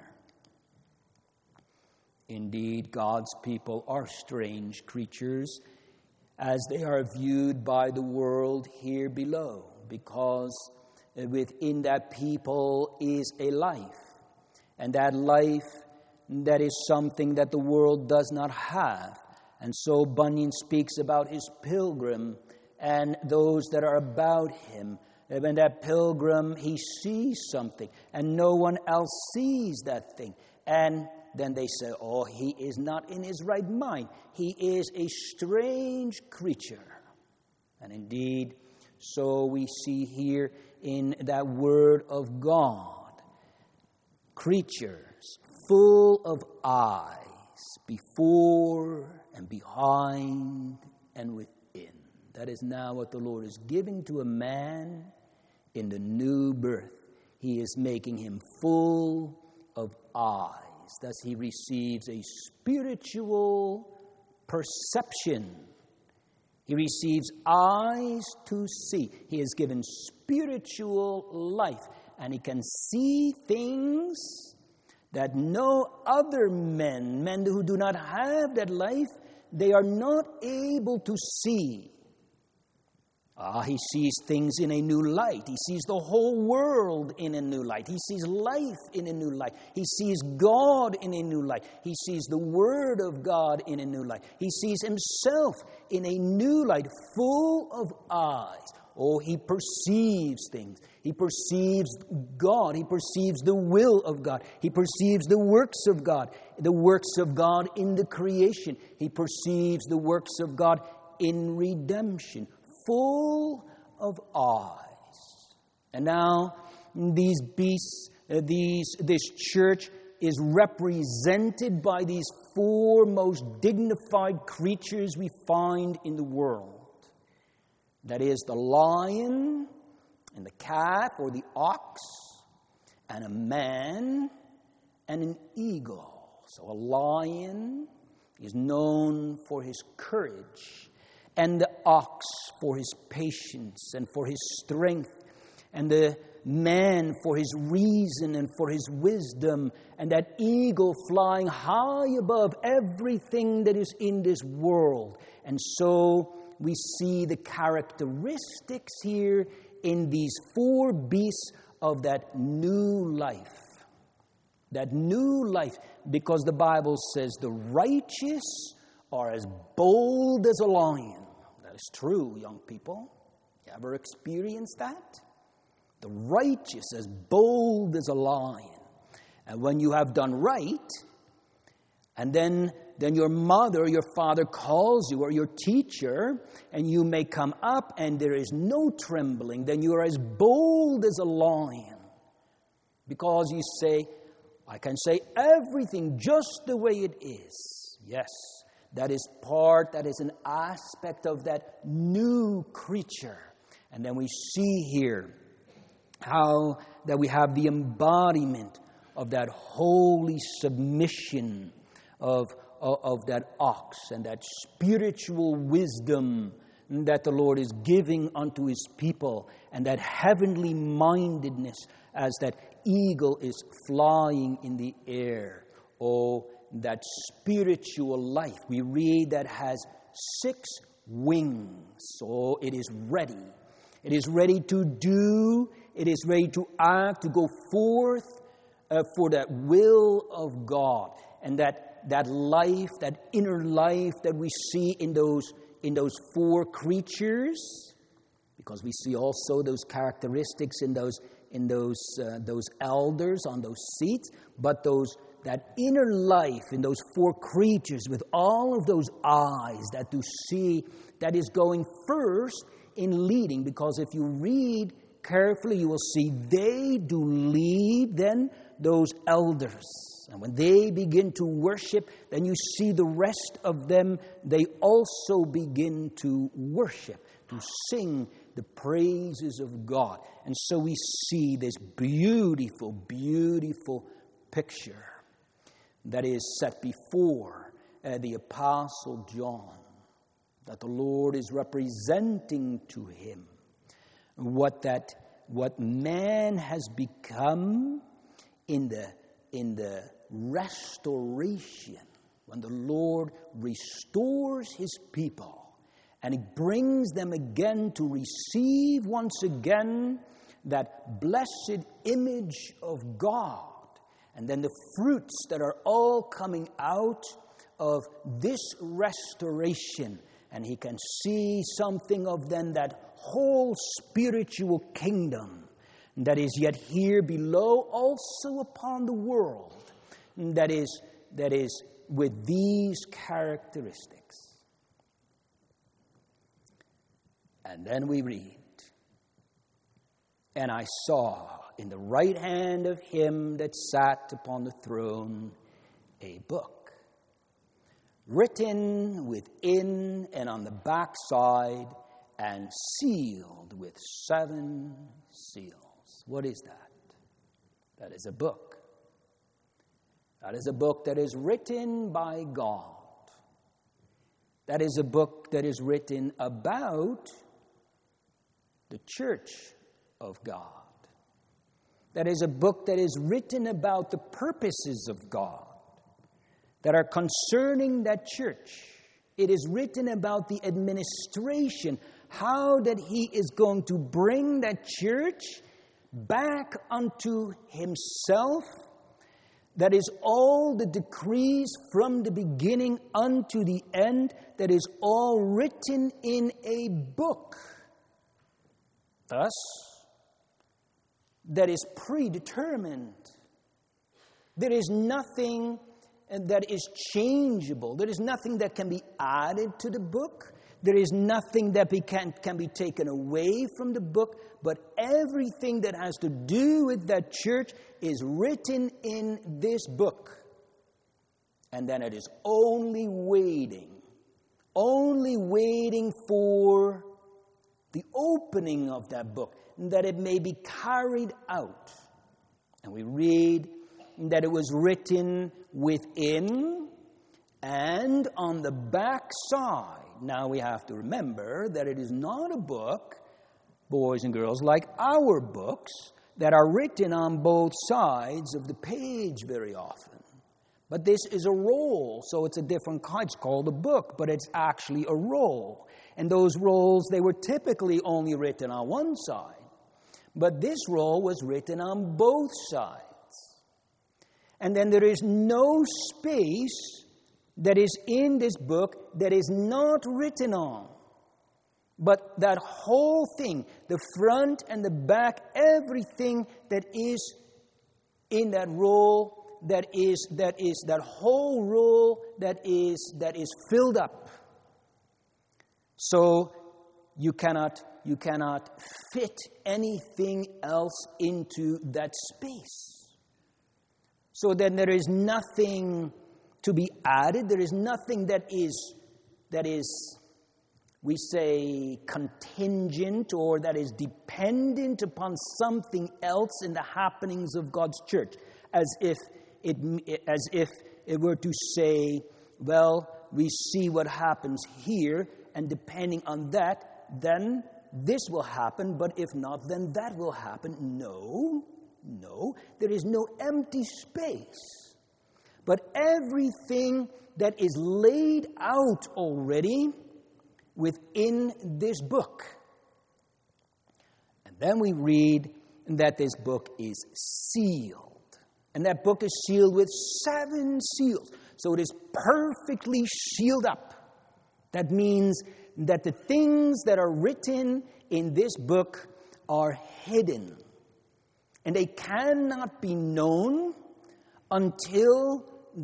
Indeed, God's people are strange creatures as they are viewed by the world here below, because within that people is a life, and that life, that is something that the world does not have. And so Bunyan speaks about his pilgrim and those that are about him. And when that pilgrim, he sees something, and no one else sees that thing. And then they say, oh, he is not in his right mind. He is a strange creature. And indeed, so we see here in that word of God, creatures full of eyes, before and behind and within. That is now what the Lord is giving to a man in the new birth. He is making him full of eyes. Thus he receives a spiritual perception. He receives eyes to see. He is given spiritual life, and he can see things that no other men who do not have that life, they are not able to see. He sees things in a new light. He sees the whole world in a new light. He sees life in a new light. He sees God in a new light. He sees the Word of God in a new light. He sees himself in a new light, full of eyes. Oh, he perceives things. He perceives God. He perceives the will of God. He perceives the works of God in the creation. He perceives the works of God in redemption. Full of eyes. And now these beasts, this church is represented by these four most dignified creatures we find in the world. That is the lion and the calf or the ox and a man and an eagle. So a lion is known for his courage, and the ox for his patience and for his strength, and the man for his reason and for his wisdom, and that eagle flying high above everything that is in this world. And so we see the characteristics here in these four beasts of that new life. That new life, because the Bible says the righteous are as bold as a lion. That is true, young people. You ever experienced that? The righteous as bold as a lion. And when you have done right, and then your mother or your father calls you, or your teacher, and you may come up and there is no trembling, then you are as bold as a lion. Because you say, I can say everything just the way it is. Yes, that is an aspect of that new creature. And then we see here how that we have the embodiment of that holy submission of that ox and that spiritual wisdom that the Lord is giving unto his people, and that heavenly mindedness as that eagle is flying in the air. Oh, that spiritual life. We read that has 6 wings. So it is ready. It is ready to do. It is ready to act, to go forth for that will of God. And that life, that inner life that we see in those 4 creatures, because we see also those characteristics in those elders on those seats, but that inner life in those 4 creatures with all of those eyes that do see, that is going first in leading. Because if you read carefully, you will see they do lead then those elders. And when they begin to worship, then you see the rest of them, they also begin to worship, to sing the praises of God. And so we see this beautiful, beautiful picture that is set before the Apostle John, that the Lord is representing to him what man has become in the restoration, when the Lord restores his people and he brings them again to receive once again that blessed image of God, and then the fruits that are all coming out of this restoration. And he can see something of then that whole spiritual kingdom that is yet here below, also upon the world, that is with these characteristics. And then we read, and I saw in the right hand of him that sat upon the throne a book, written within and on the backside, and sealed with 7 seals. What is that? That is a book. That is a book that is written by God. That is a book that is written about the church of God. That is a book that is written about the purposes of God that are concerning that church. It is written about the administration, how that he is going to bring that church back unto himself. That is all the decrees from the beginning unto the end, that is all written in a book. Thus, that is predetermined. There is nothing that is changeable. There is nothing that can be added to the book. There is nothing that can be taken away from the book. But everything that has to do with that church is written in this book. And then it is only waiting for the opening of that book, that it may be carried out. And we read that it was written within and on the back side. Now we have to remember that it is not a book, boys and girls, like our books that are written on both sides of the page very often. But this is a roll, so it's a different kind. It's called a book, but it's actually a roll. And those rolls, they were typically only written on one side. But this roll was written on both sides. And then there is no space that is in this book that is not written on. But that whole thing, the front and the back, everything that is in that roll, that whole roll that is filled up. So you cannot fit anything else into that space. So then there is nothing to be added. There is nothing that is, we say, contingent, or that is dependent upon something else in the happenings of God's church. As if it were to say, well, we see what happens here, and depending on that, then this will happen, but if not, then that will happen. No, there is no empty space. But everything that is laid out already within this book. And then we read that this book is sealed. And that book is sealed with 7 seals. So it is perfectly sealed up. That means that the things that are written in this book are hidden. And they cannot be known until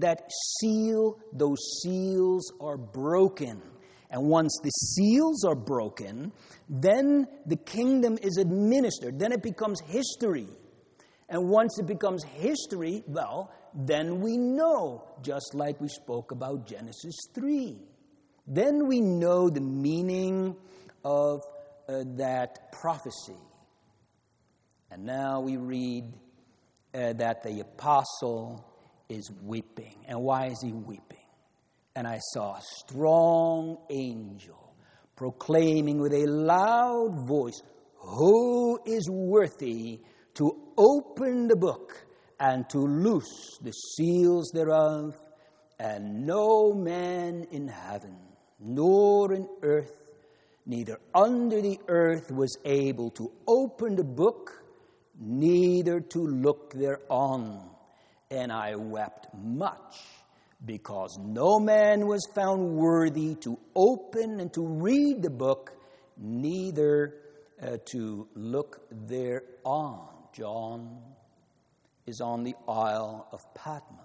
those seals are broken. And once the seals are broken, then the kingdom is administered. Then it becomes history. And once it becomes history, well, then we know, just like we spoke about Genesis 3. Then we know the meaning of that prophecy. And now we read that the apostle is weeping. And why is he weeping? And I saw a strong angel proclaiming with a loud voice, "Who is worthy to open the book and to loose the seals thereof?" And no man in heaven, nor in earth, neither under the earth, was able to open the book, neither to look thereon. And I wept much, because no man was found worthy to open and to read the book, neither to look thereon. John is on the Isle of Patmos.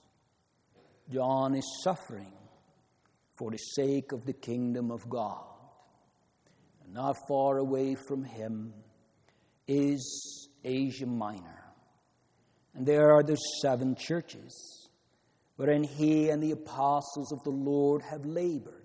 John is suffering for the sake of the kingdom of God. And not far away from him is Asia Minor. And there are the 7 churches wherein he and the apostles of the Lord have labored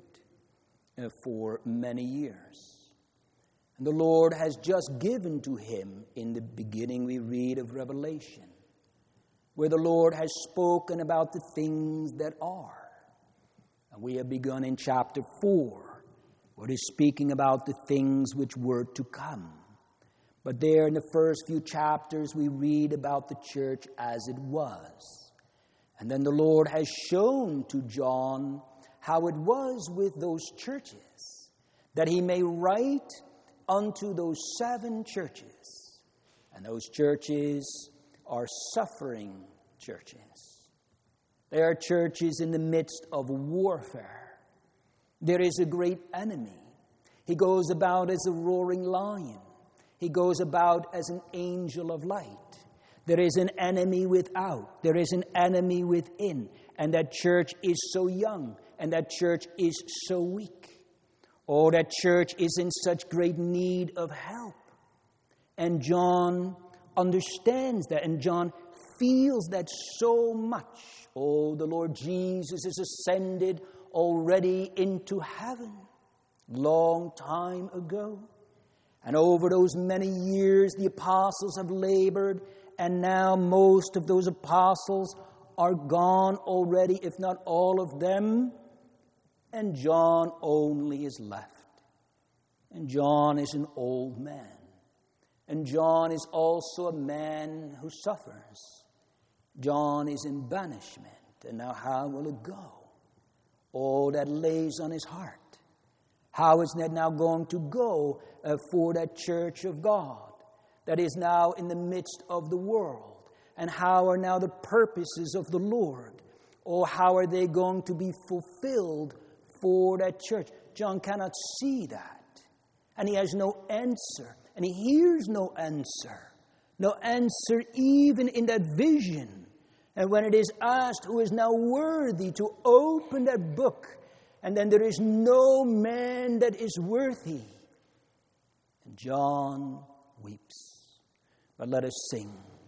for many years. And the Lord has just given to him, in the beginning we read of Revelation, where the Lord has spoken about the things that are. And we have begun in chapter 4, where it is speaking about the things which were to come. But there in the first few chapters we read about the church as it was. And then the Lord has shown to John how it was with those churches. that he may write unto those 7 churches. And those churches are suffering churches. They are churches in the midst of warfare. There is a great enemy. He goes about as a roaring lion. He goes about as an angel of light. There is an enemy without. There is an enemy within. And that church is so young. And that church is so weak. Oh, that church is in such great need of help. And John understands that. And John feels that so much. Oh, the Lord Jesus is ascended already into heaven. Long time ago. And over those many years, the apostles have labored, and now most of those apostles are gone already, if not all of them, and John only is left. And John is an old man. And John is also a man who suffers. John is in banishment, and now how will it go? Oh, that lays on his heart. How is that now going to go for that church of God that is now in the midst of the world? And how are now the purposes of the Lord? Or how are they going to be fulfilled for that church? John cannot see that. And he has no answer. And he hears no answer. No answer even in that vision. And when it is asked who is now worthy to open that book, and then there is no man that is worthy. And John weeps. But let us sing.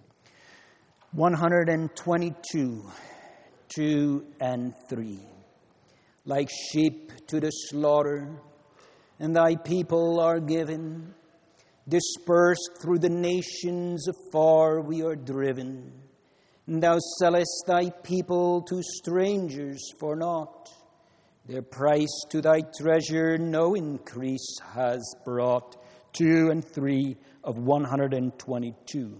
122, 2 and 3. Like sheep to the slaughter, and thy people are given. Dispersed through the nations afar we are driven. And thou sellest thy people to strangers for naught. Their price to thy treasure no increase has brought. 2 and 3 of 122.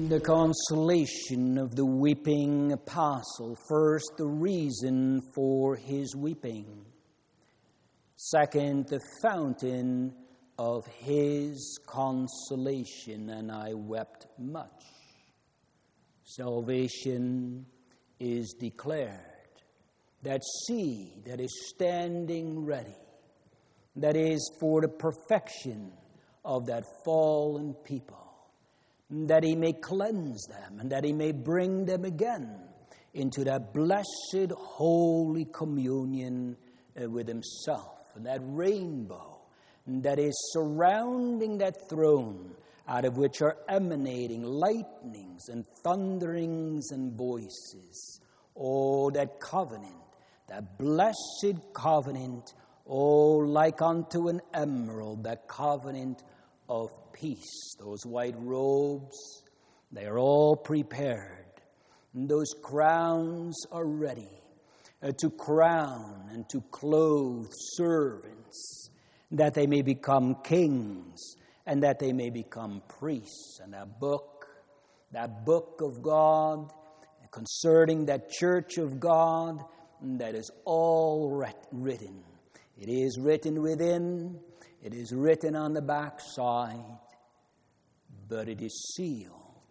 The consolation of the weeping apostle. First, the reason for his weeping. Second, the fountain of his consolation. And I wept much. Salvation is declared. That seed that is standing ready, that is for the perfection of that fallen people, that he may cleanse them and that he may bring them again into that blessed holy communion with himself. And that rainbow that is surrounding that throne, out of which are emanating lightnings and thunderings and voices. Oh, that covenant, that blessed covenant, oh, like unto an emerald, that covenant of peace. Those white robes, they are all prepared. And those crowns are ready to crown and to clothe servants, that they may become kings and that they may become priests. And that book of God, concerning that church of God, that is all written. It is written within, it is written on the backside, but it is sealed.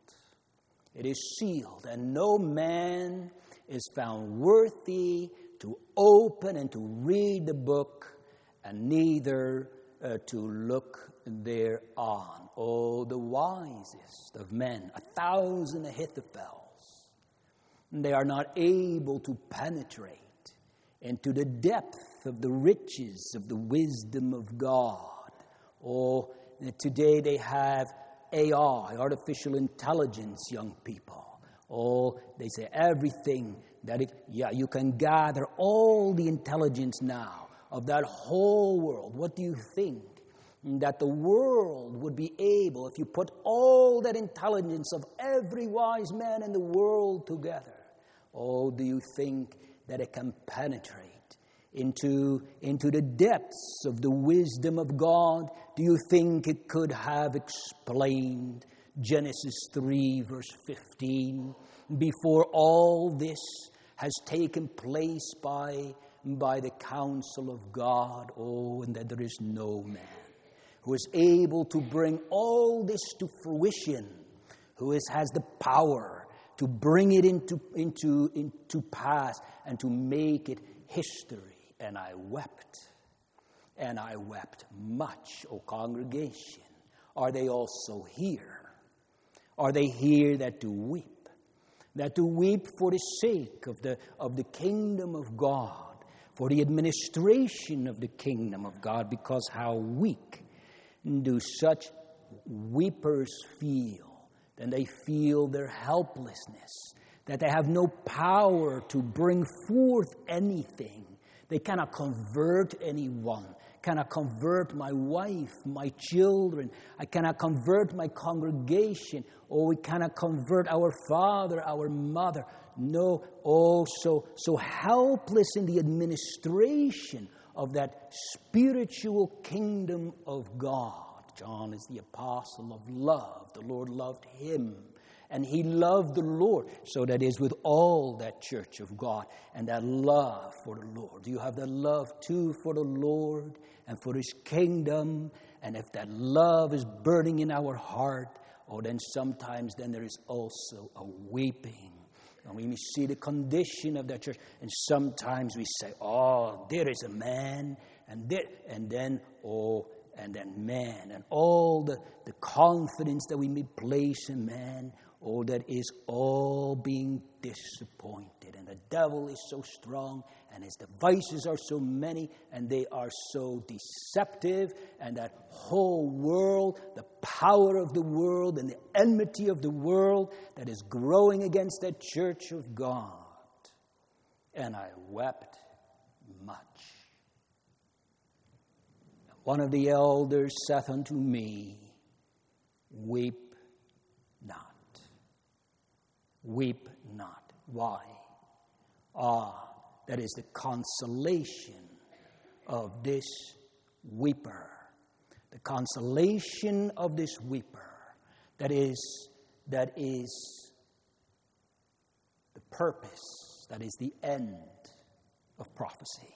It is sealed, and no man is found worthy to open and to read the book, and neither to look thereon. Oh, the wisest of men, 1,000 Ahithophels, they are not able to penetrate into the depth of the riches of the wisdom of God. Oh, today they have AI, artificial intelligence, young people. Oh, they say everything that you can gather all the intelligence now of that whole world. What do you think that the world would be able, if you put all that intelligence of every wise man in the world together? Oh, do you think that it can penetrate into the depths of the wisdom of God? Do you think it could have explained Genesis 3 verse 15 before all this has taken place by the counsel of God? Oh, and that there is no man who is able to bring all this to fruition, who has the power to bring it into pass and to make it history. And I wept much, O congregation. Are they also here? Are they here that do weep? That do weep for the sake of the kingdom of God, for the administration of the kingdom of God, because how weak do such weepers feel? Then they feel their helplessness, that they have no power to bring forth anything. They cannot convert anyone, cannot convert my wife, my children. I cannot convert my congregation, or we cannot convert our father, our mother. No, so helpless in the administration of that spiritual kingdom of God. John is the apostle of love. The Lord loved him, and he loved the Lord. So that is with all that church of God and that love for the Lord. Do you have that love too for the Lord and for his kingdom? And if that love is burning in our heart, then sometimes then there is also a weeping. And we may see the condition of that church. And sometimes we say, oh, there is a man, and then man, and all the confidence that we may place in man, that is all being disappointed. And the devil is so strong, and his devices are so many, and they are so deceptive, and that whole world, the power of the world and the enmity of the world that is growing against that church of God. And I wept much. One of the elders saith unto me, weep not. Weep not. Why? That is the consolation of this weeper. The consolation of this weeper. That is that is the purpose, that is the end of prophecy.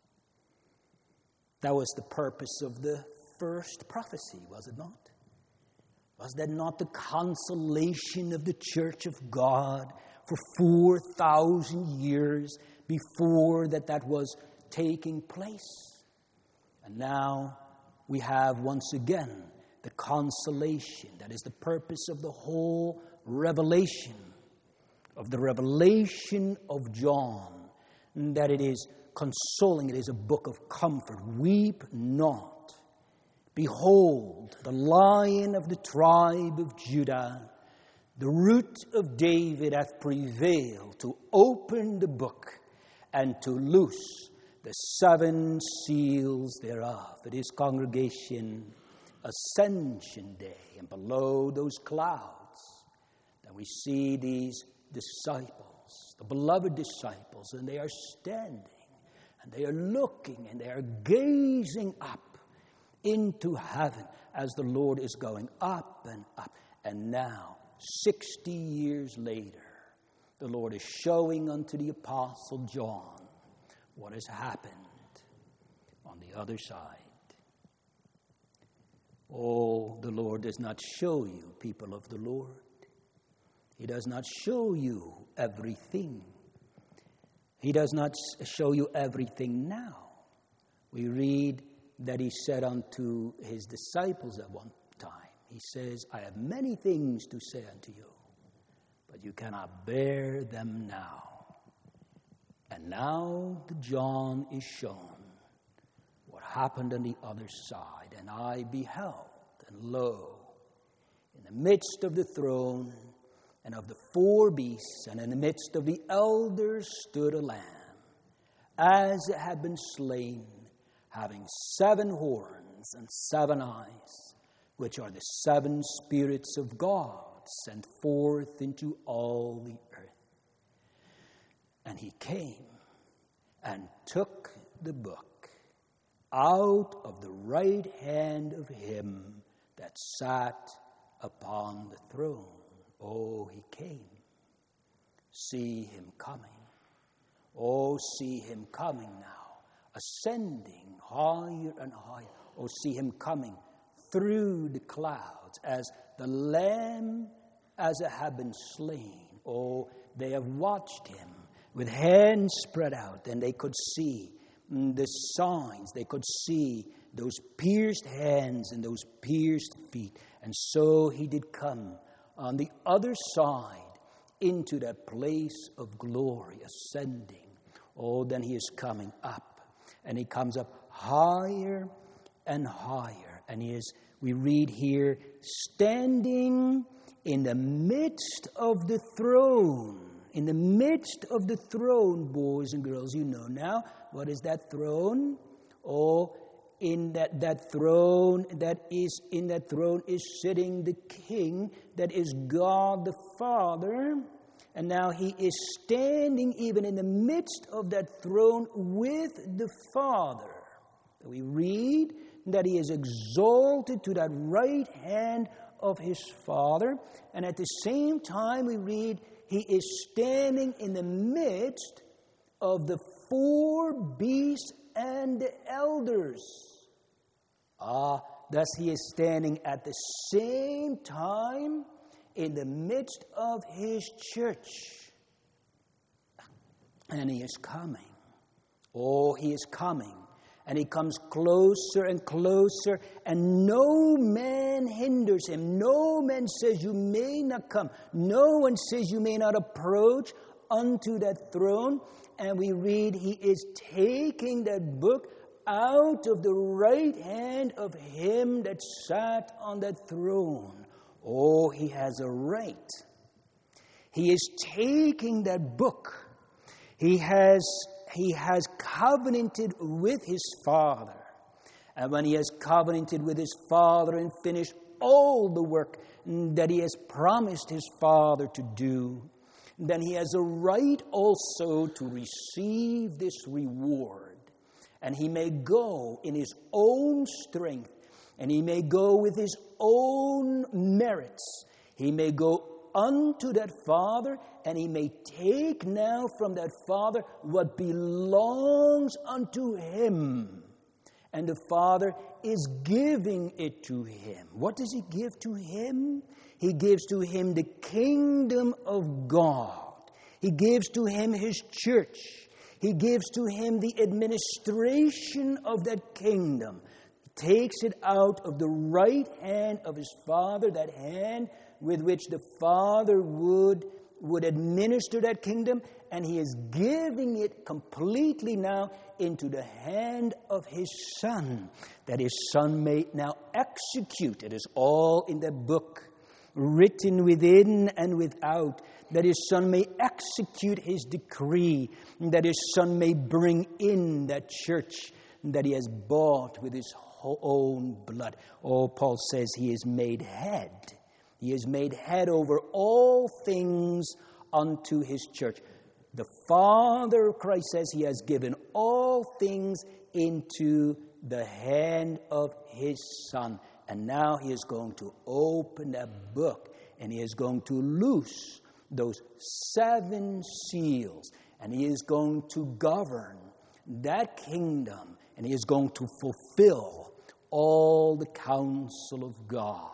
That was the purpose of the first prophecy, was it not? Was that not the consolation of the church of God for 4,000 years before that was taking place? And now we have once again the consolation that is the purpose of the whole revelation, of the revelation of John, that it is consoling, it is a book of comfort. Weep not. Behold, the Lion of the tribe of Judah, the Root of David, hath prevailed to open the book and to loose the 7 seals thereof. It is, congregation, Ascension Day, and below those clouds that we see these disciples, the beloved disciples, and they are standing, and they are looking, and they are gazing up into heaven as the Lord is going up and up. And now, 60 years later, the Lord is showing unto the Apostle John what has happened on the other side. Oh, the Lord does not show you, people of the Lord. He does not show you everything. He does not show you everything now. We read that he said unto his disciples at one time, he says, I have many things to say unto you, but you cannot bear them now. And now to John is shown what happened on the other side. And I beheld, and lo, in the midst of the throne and of the 4 beasts, and in the midst of the elders stood a lamb, as it had been slain, having 7 horns and 7 eyes, which are the 7 spirits of God sent forth into all the earth. And he came and took the book out of the right hand of him that sat upon the throne. Oh, he came. See him coming. Oh, see him coming now, ascending higher and higher. Oh, see him coming through the clouds as the lamb as it had been slain. Oh, they have watched him with hands spread out, and they could see the signs. They could see those pierced hands and those pierced feet. And so he did come on the other side into that place of glory, ascending. Oh, then he is coming up, and he comes up higher and higher. And he is, we read here, standing in the midst of the throne. In the midst of the throne, boys and girls, you know now, what is that throne? Oh, in that throne is sitting the King, that is God the Father. And now he is standing even in the midst of that throne with the Father. We read that he is exalted to that right hand of his Father. And at the same time we read he is standing in the midst of the 4 beasts and the elders. Thus he is standing at the same time in the midst of his church. And he is coming. Oh, he is coming. And he comes closer and closer, and no man hinders him. No man says you may not come. No one says you may not approach unto that throne. And we read he is taking that book out of the right hand of him that sat on that throne. Oh, he has a right. He is taking that book. He has covenanted with his Father. And when he has covenanted with his Father and finished all the work that he has promised his Father to do, then he has a right also to receive this reward. And he may go in his own strength, and he may go with his own merits. He may go unto that father, and he may take now from that father what belongs unto him. And the father is giving it to him. What does he give to him? He gives to him the kingdom of God. He gives to him his church. He gives to him the administration of that kingdom. He takes it out of the right hand of his father, that hand with which the father would administer that kingdom, and he is giving it completely now into the hand of his son, that his son may now execute. It is all in the book, written within and without, that his son may execute his decree, that his son may bring in that church that he has bought with his own blood. Oh, Paul says he is made head. He is made head over all things unto his church. The Father, Christ says, he has given all things into the hand of his Son. And now he is going to open that book, and he is going to loose those 7 seals, and he is going to govern that kingdom, and he is going to fulfill all the counsel of God.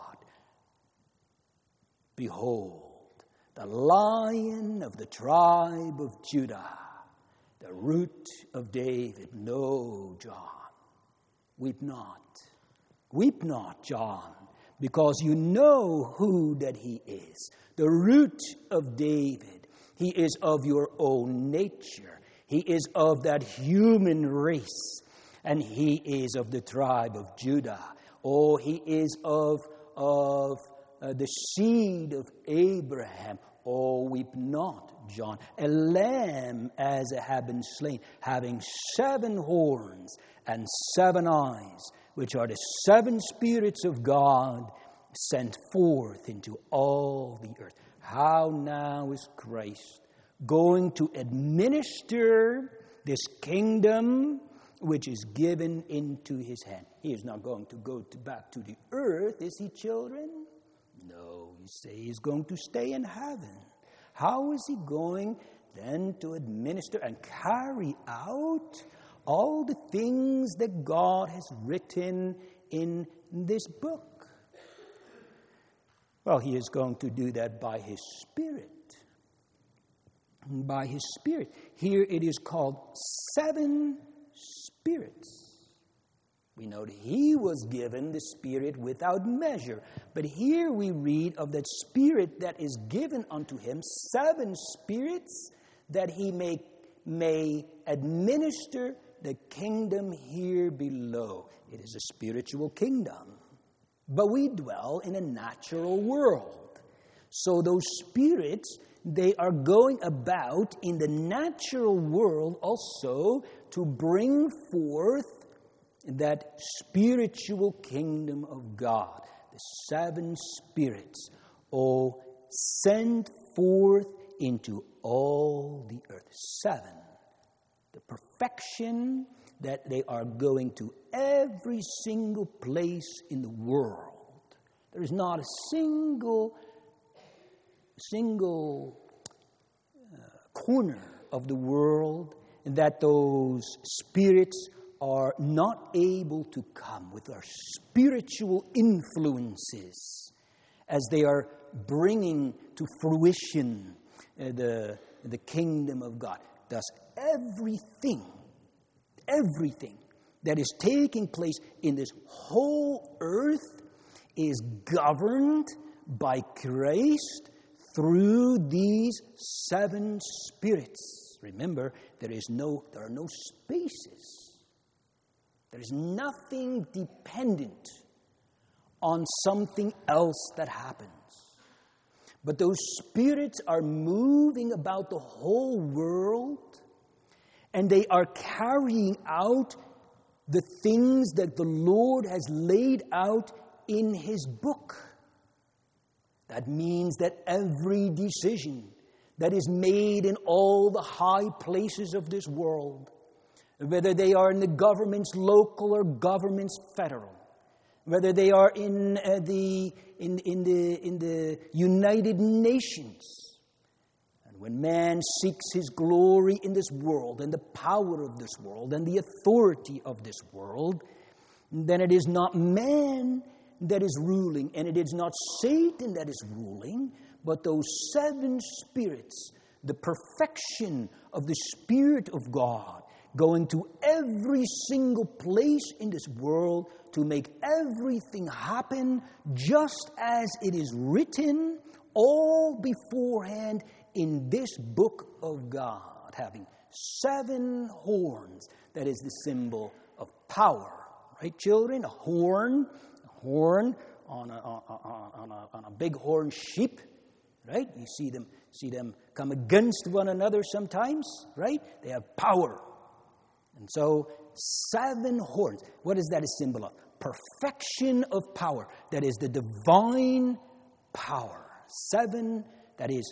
Behold, the Lion of the tribe of Judah, the root of David. No, John, weep not. Weep not, John, because you know who that he is. The root of David. He is of your own nature. He is of that human race. And he is of the tribe of Judah. Oh, he is of the seed of Abraham. Oh, weep not, John. A lamb as it had been slain, having 7 horns and 7 eyes, which are the 7 spirits of God sent forth into all the earth. How now is Christ going to administer this kingdom which is given into his hand? He is not going to go back to the earth, is he, children? No, you say he's going to stay in heaven. How is he going then to administer and carry out all the things that God has written in this book? Well, he is going to do that by his Spirit. By his Spirit. Here it is called 7 spirits. We know that he was given the Spirit without measure. But here we read of that Spirit that is given unto him, 7 spirits, that he may administer the kingdom here below. It is a spiritual kingdom. But we dwell in a natural world. So those spirits, they are going about in the natural world also to bring forth that spiritual kingdom of God. The 7 spirits, sent forth into all the earth. 7. The perfection that they are going to every single place in the world. There is not a single corner of the world that those spirits are not able to come with our spiritual influences as they are bringing to fruition the kingdom of God. Thus, everything that is taking place in this whole earth is governed by Christ through these 7 spirits. Remember, there are no spaces. There is nothing dependent on something else that happens. But those spirits are moving about the whole world, and they are carrying out the things that the Lord has laid out in his book. That means that every decision that is made in all the high places of this world, whether they are in the governments local or governments federal, whether they are in the United Nations. And when man seeks his glory in this world and the power of this world and the authority of this world, then it is not man that is ruling, and it is not Satan that is ruling, but those seven spirits, the perfection of the Spirit of God, going to every single place in this world to make everything happen just as it is written all beforehand in this book of God, having seven horns. That is the symbol of power. Right, children? A horn on a bighorn sheep, right? You see them come against one another sometimes, right? They have power. And so, seven horns. What is that a symbol of? Perfection of power. That is the divine power. Seven, that is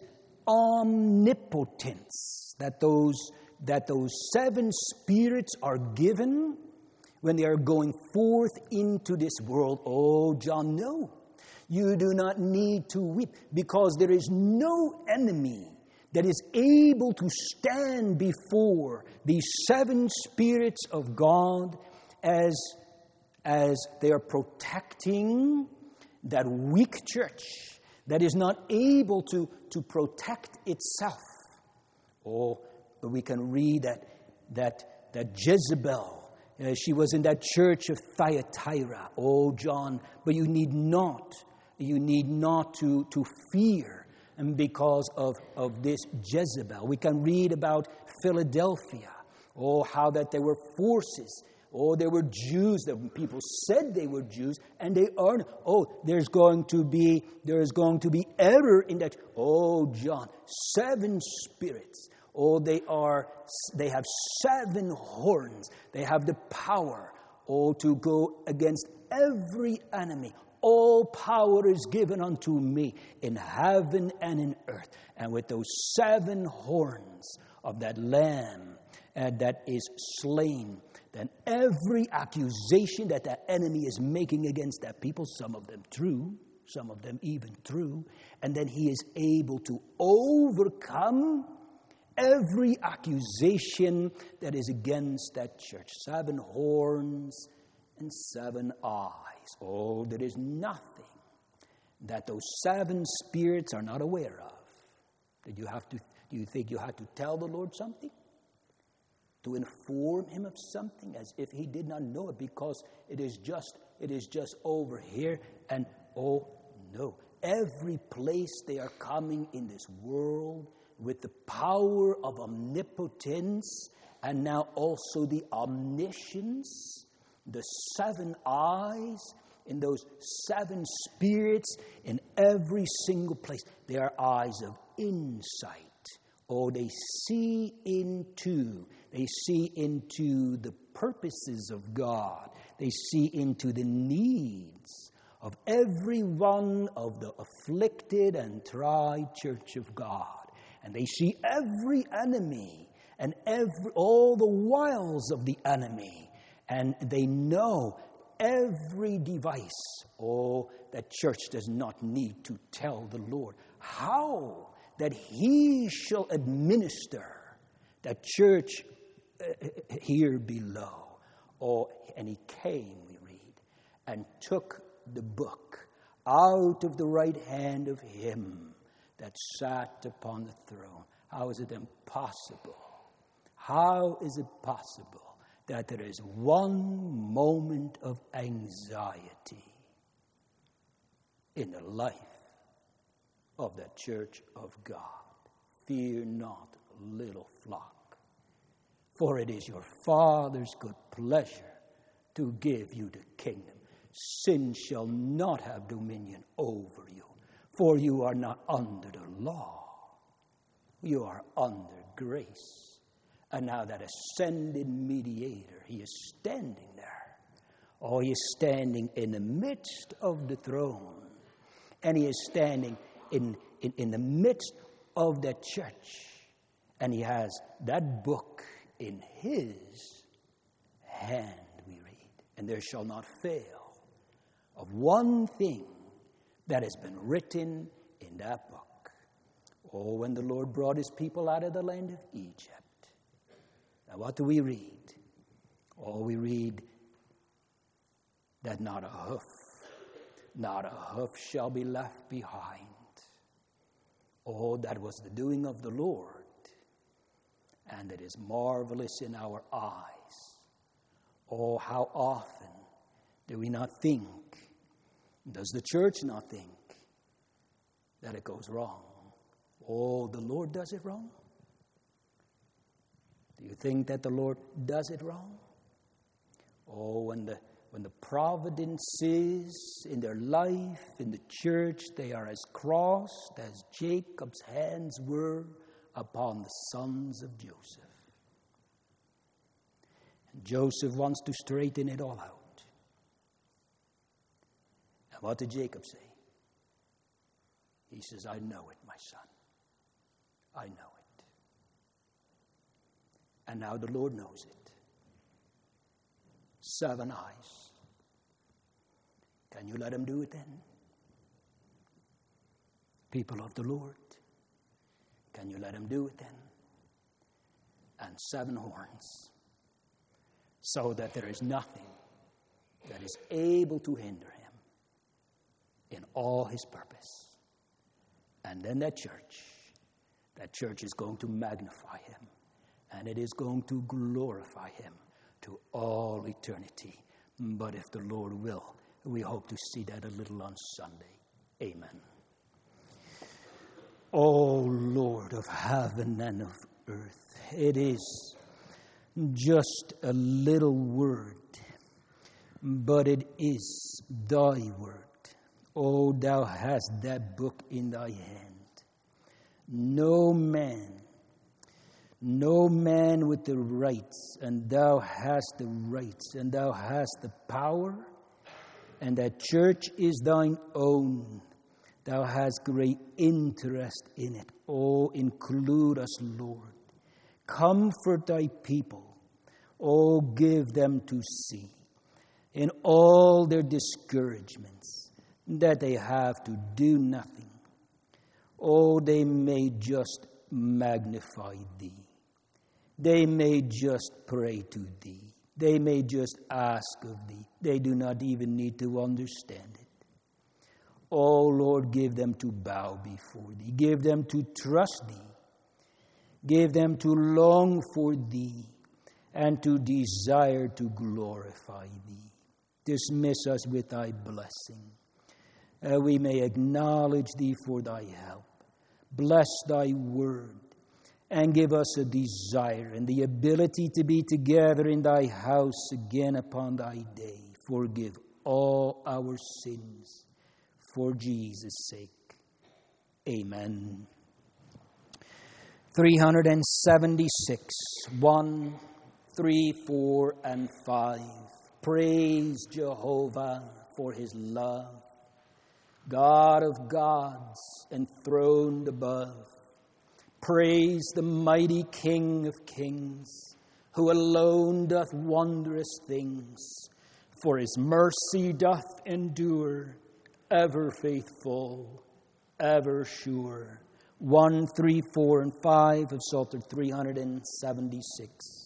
omnipotence. That those seven spirits are given when they are going forth into this world. Oh, John, no. You do not need to weep, because there is no enemy that is able to stand before these seven spirits of God as they are protecting that weak church that is not able to protect itself. Oh, but we can read that Jezebel, she was in that church of Thyatira. Oh, John, but you need not to fear, and because of this Jezebel. We can read about Philadelphia. Oh, how that there were forces. Oh, there were Jews. That people said they were Jews, and they aren't. Oh, there is going to be error in that. Oh, John, seven spirits. Oh, they have seven horns. They have the power, to go against every enemy. All power is given unto me in heaven and in earth. And with those seven horns of that lamb that is slain, then every accusation that the enemy is making against that people, some of them true, some of them even true, and then he is able to overcome every accusation that is against that church. Seven horns and seven eyes. Oh, there is nothing that those seven spirits are not aware of. Do you think you have to tell the Lord something? To inform him of something as if he did not know it, because it is just over here, and oh no. Every place they are coming in this world with the power of omnipotence, and now also the omniscience, the seven eyes in those seven spirits in every single place. They are eyes of insight. Oh, they see into the purposes of God. They see into the needs of every one of the afflicted and tried church of God. And they see every enemy and all the wiles of the enemy. And they know every device. Oh, that church does not need to tell the Lord how that he shall administer that church here below. Oh, and he came, we read, and took the book out of the right hand of him that sat upon the throne. How is it impossible? How is it possible that there is one moment of anxiety in the life of the church of God? Fear not, little flock, for it is your Father's good pleasure to give you the kingdom. Sin shall not have dominion over you, for you are not under the law. You are under grace. And now that ascended mediator, he is standing there. Oh, he is standing in the midst of the throne. And he is standing in the midst of that church. And he has that book in his hand, we read. And there shall not fail of one thing that has been written in that book. Oh, when the Lord brought his people out of the land of Egypt. Now what do we read? Oh, we read that not a hoof shall be left behind. Oh, that was the doing of the Lord, and it is marvelous in our eyes. Oh, how often do we not think, does the church not think, that it goes wrong? Oh, the Lord does it wrong? Do you think that the Lord does it wrong? Oh, when the providences in their life, in the church, they are as crossed as Jacob's hands were upon the sons of Joseph. And Joseph wants to straighten it all out. And what did Jacob say? He says, I know it, my son. I know it. And now the Lord knows it. 7 eyes. Can you let him do it then? People of the Lord, can you let him do it then? And 7 horns, so that there is nothing that is able to hinder him in all his purpose. And then that church is going to magnify him, and it is going to glorify him to all eternity. But if the Lord will, we hope to see that a little on Sunday. Amen. O Lord of heaven and of earth, it is just a little word, but it is thy word. O thou hast that book in thy hand. No man with the rights, and thou hast the rights, and thou hast the power, and that church is thine own. Thou hast great interest in it. Oh, include us, Lord. Comfort thy people. Oh, give them to see in all their discouragements that they have to do nothing. Oh, they may just magnify thee. They may just pray to thee. They may just ask of thee. They do not even need to understand it. Oh, Lord, give them to bow before thee. Give them to trust thee. Give them to long for thee and to desire to glorify thee. Dismiss us with thy blessing. We may acknowledge thee for thy help. Bless thy word. And give us a desire and the ability to be together in thy house again upon thy day. Forgive all our sins for Jesus' sake. Amen. 376, 1, 3, 4, and 5. Praise Jehovah for his love. God of gods, enthroned above. Praise the mighty King of kings, who alone doth wondrous things. For his mercy doth endure, ever faithful, ever sure. 1, 3, 4, and 5 of Psalter 376.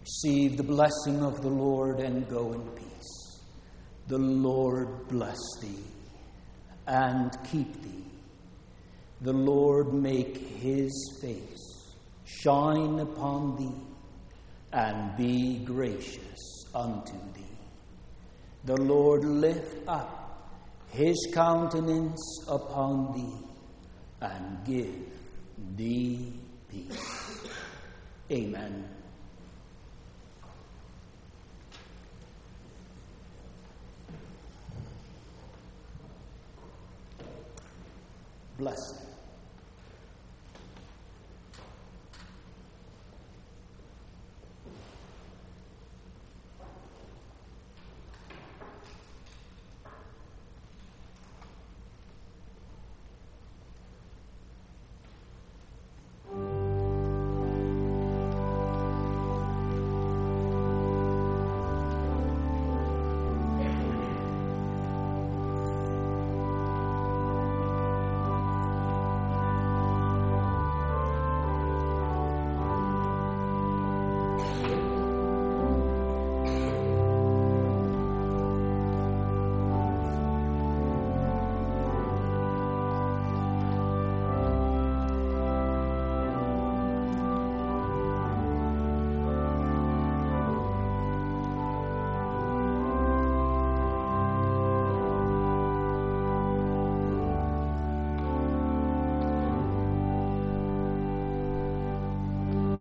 Receive the blessing of the Lord and go in peace. The Lord bless thee and keep thee. The Lord make his face shine upon thee and be gracious unto thee. The Lord lift up his countenance upon thee and give thee peace. Amen. Blessed